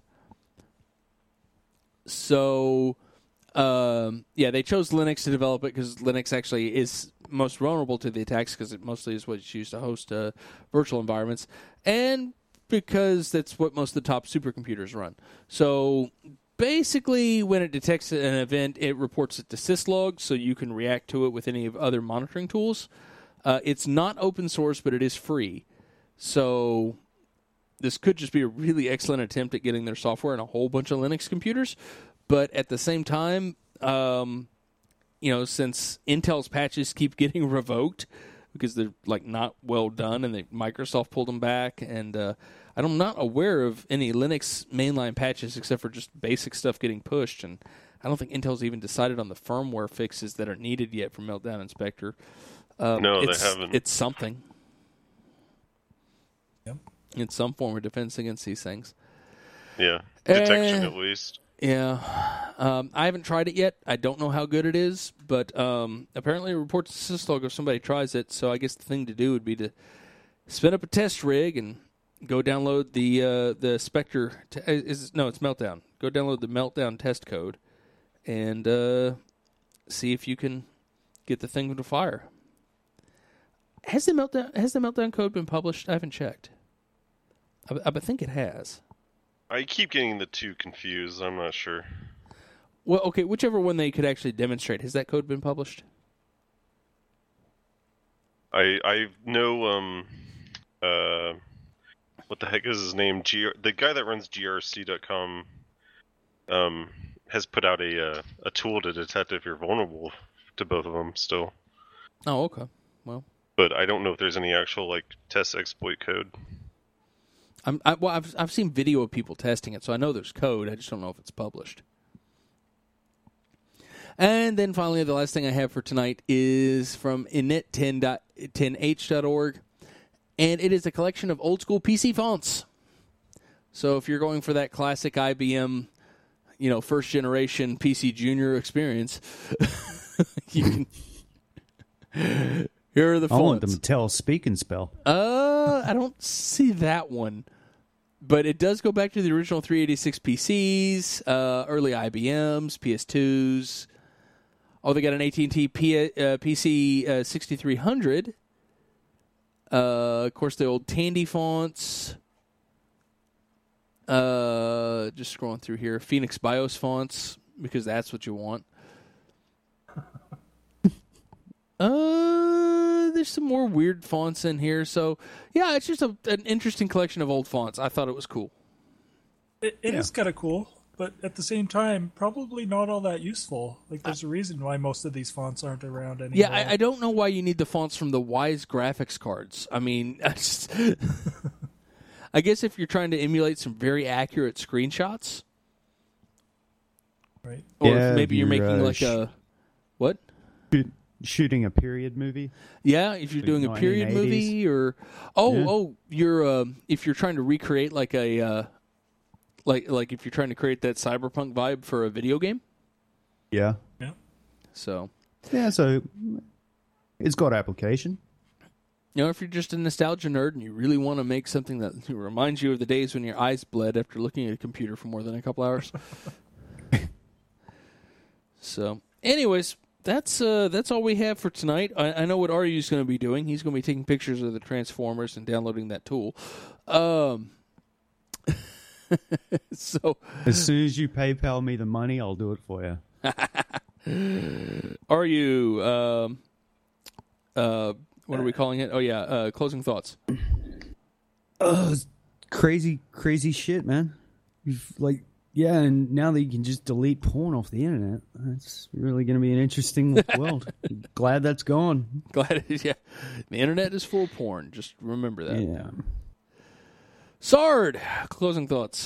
So, um, yeah, they chose Linux to develop it because Linux actually is most vulnerable to the attacks because it mostly is what's used to host uh, virtual environments, and because that's what most of the top supercomputers run. So basically, when it detects an event, it reports it to syslog, so you can react to it with any of other monitoring tools. Uh, it's not open source, but it is free. So this could just be a really excellent attempt at getting their software in a whole bunch of Linux computers. But at the same time, um, you know, since Intel's patches keep getting revoked because they're like not well done, and they, Microsoft pulled them back, and uh, I'm not aware of any Linux mainline patches except for just basic stuff getting pushed, and I don't think Intel's even decided on the firmware fixes that are needed yet for Meltdown Inspector. Uh, no, it's, they haven't. It's something. Yep. It's some form of defense against these things. Yeah, detection Uh, at least. Yeah. Um, I haven't tried it yet. I don't know how good it is, but um, apparently it reports to syslog if somebody tries it, so I guess the thing to do would be to spin up a test rig and go download the uh, the Spectre. T- is No, it's Meltdown. Go download the Meltdown test code and uh, see if you can get the thing to fire. Has the Meltdown has the Meltdown code been published? I haven't checked. I, I think it has. I keep getting the two confused. I'm not sure. Well, okay, whichever one they could actually demonstrate. Has that code been published? I I know um uh what the heck is his name? G- the guy that runs G R C dot com um has put out a uh, a tool to detect if you're vulnerable to both of them still. Oh, okay. Well, but I don't know if there's any actual like test exploit code. I'm, I, well, I've I've seen video of people testing it, so I know there's code. I just don't know if it's published. And then finally, the last thing I have for tonight is from init ten h dot org. And it is a collection of old school P C fonts. So if you're going for that classic I B M, you know, first generation P C Junior experience, you can. Here are the fonts. I want them to tell speak and spell. Uh, I don't see that one. But it does go back to the original three eighty-six P Cs, uh, early I B Ms, P S twos. Oh, they got an A T and T P, uh, P C uh, sixty-three hundred. Uh, of course, the old Tandy fonts. Uh, just scrolling through here. Phoenix BIOS fonts, because that's what you want. Uh, there's some more weird fonts in here. So, yeah, it's just a, an interesting collection of old fonts. I thought it was cool. It, it Yeah. is kind of cool, but at the same time, probably not all that useful. Like, there's a reason why most of these fonts aren't around anymore. Yeah, I, I don't know why you need the fonts from the Wise graphics cards. I mean, I, just, I guess if you're trying to emulate some very accurate screenshots, Right. or Yeah, if maybe you're you're, making uh, like sh- a what? Shoot- Shooting a period movie. Yeah, if you're doing a period nineteen eighties. movie, or oh, Yeah. oh, you're um, if you're trying to recreate like a uh, like like if you're trying to create that cyberpunk vibe for a video game. Yeah. Yeah. So, Yeah, so it's got application. you know, if you're just a nostalgia nerd and you really want to make something that reminds you of the days when your eyes bled after looking at a computer for more than a couple hours. So, anyways, that's uh, that's all we have for tonight. I, I know what Aryu's going to be doing. He's going to be taking pictures of the Transformers and downloading that tool. Um, so, As soon as you PayPal me the money, I'll do it for you. Aryu, um, uh, what are we calling it? Oh yeah, uh, closing thoughts. Oh, it's crazy, crazy shit, man. You've, like, yeah, and now that you can just delete porn off the internet, that's really going to be an interesting world. Glad that's gone. Glad, it, yeah, the internet is full of porn. Just remember that. Yeah. Sard, closing thoughts.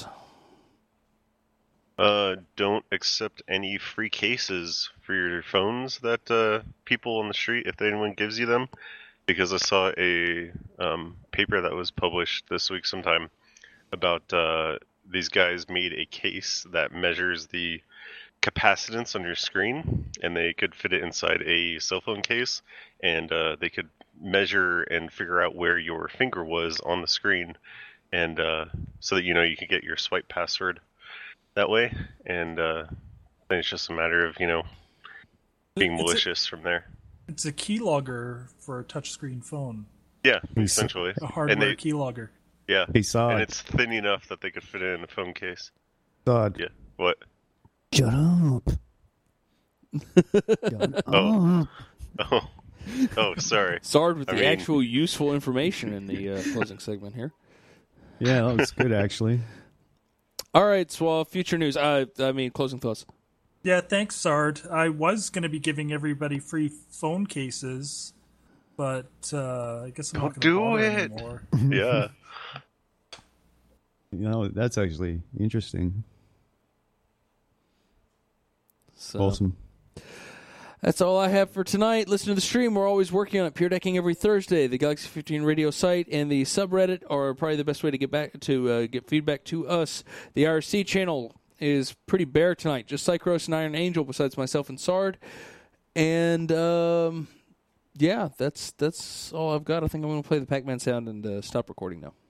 Uh, don't accept any free cases for your phones that uh, people on the street, if anyone gives you them, because I saw a um, paper that was published this week sometime about uh, these guys made a case that measures the capacitance on your screen, and they could fit it inside a cell phone case, and uh, they could measure and figure out where your finger was on the screen, and uh, so that you know you could get your swipe password that way, and uh, then it's just a matter of, you know, being It's a- malicious from there. It's a keylogger for a touchscreen phone. Yeah, He's- essentially. A hardware and they, keylogger. yeah, Besides, and it's thin enough that they could fit it in a phone case. God. Yeah. What? Shut up. Shut Oh. up. Oh, oh, sorry. Sard with I the mean- actual useful information in the uh, closing segment here. Yeah, that was good, actually. All right, so uh, future news. Uh, I mean, closing thoughts. Yeah, thanks, Sard. I was going to be giving everybody free phone cases, but uh, I guess I'm not Don't going to do bother it. anymore. Yeah. You know, that's actually interesting. So, Awesome. That's all I have for tonight. Listen to the stream. We're always working on it. Pure Decking every Thursday. The Galaxy fifteen radio site and the subreddit are probably the best way to get back to uh, get feedback to us. The I R C channel is pretty bare tonight. Just Psychros and Iron Angel, besides myself and Sard. And um, yeah, that's that's all I've got. I think I'm going to play the Pac-Man sound and uh, stop recording now.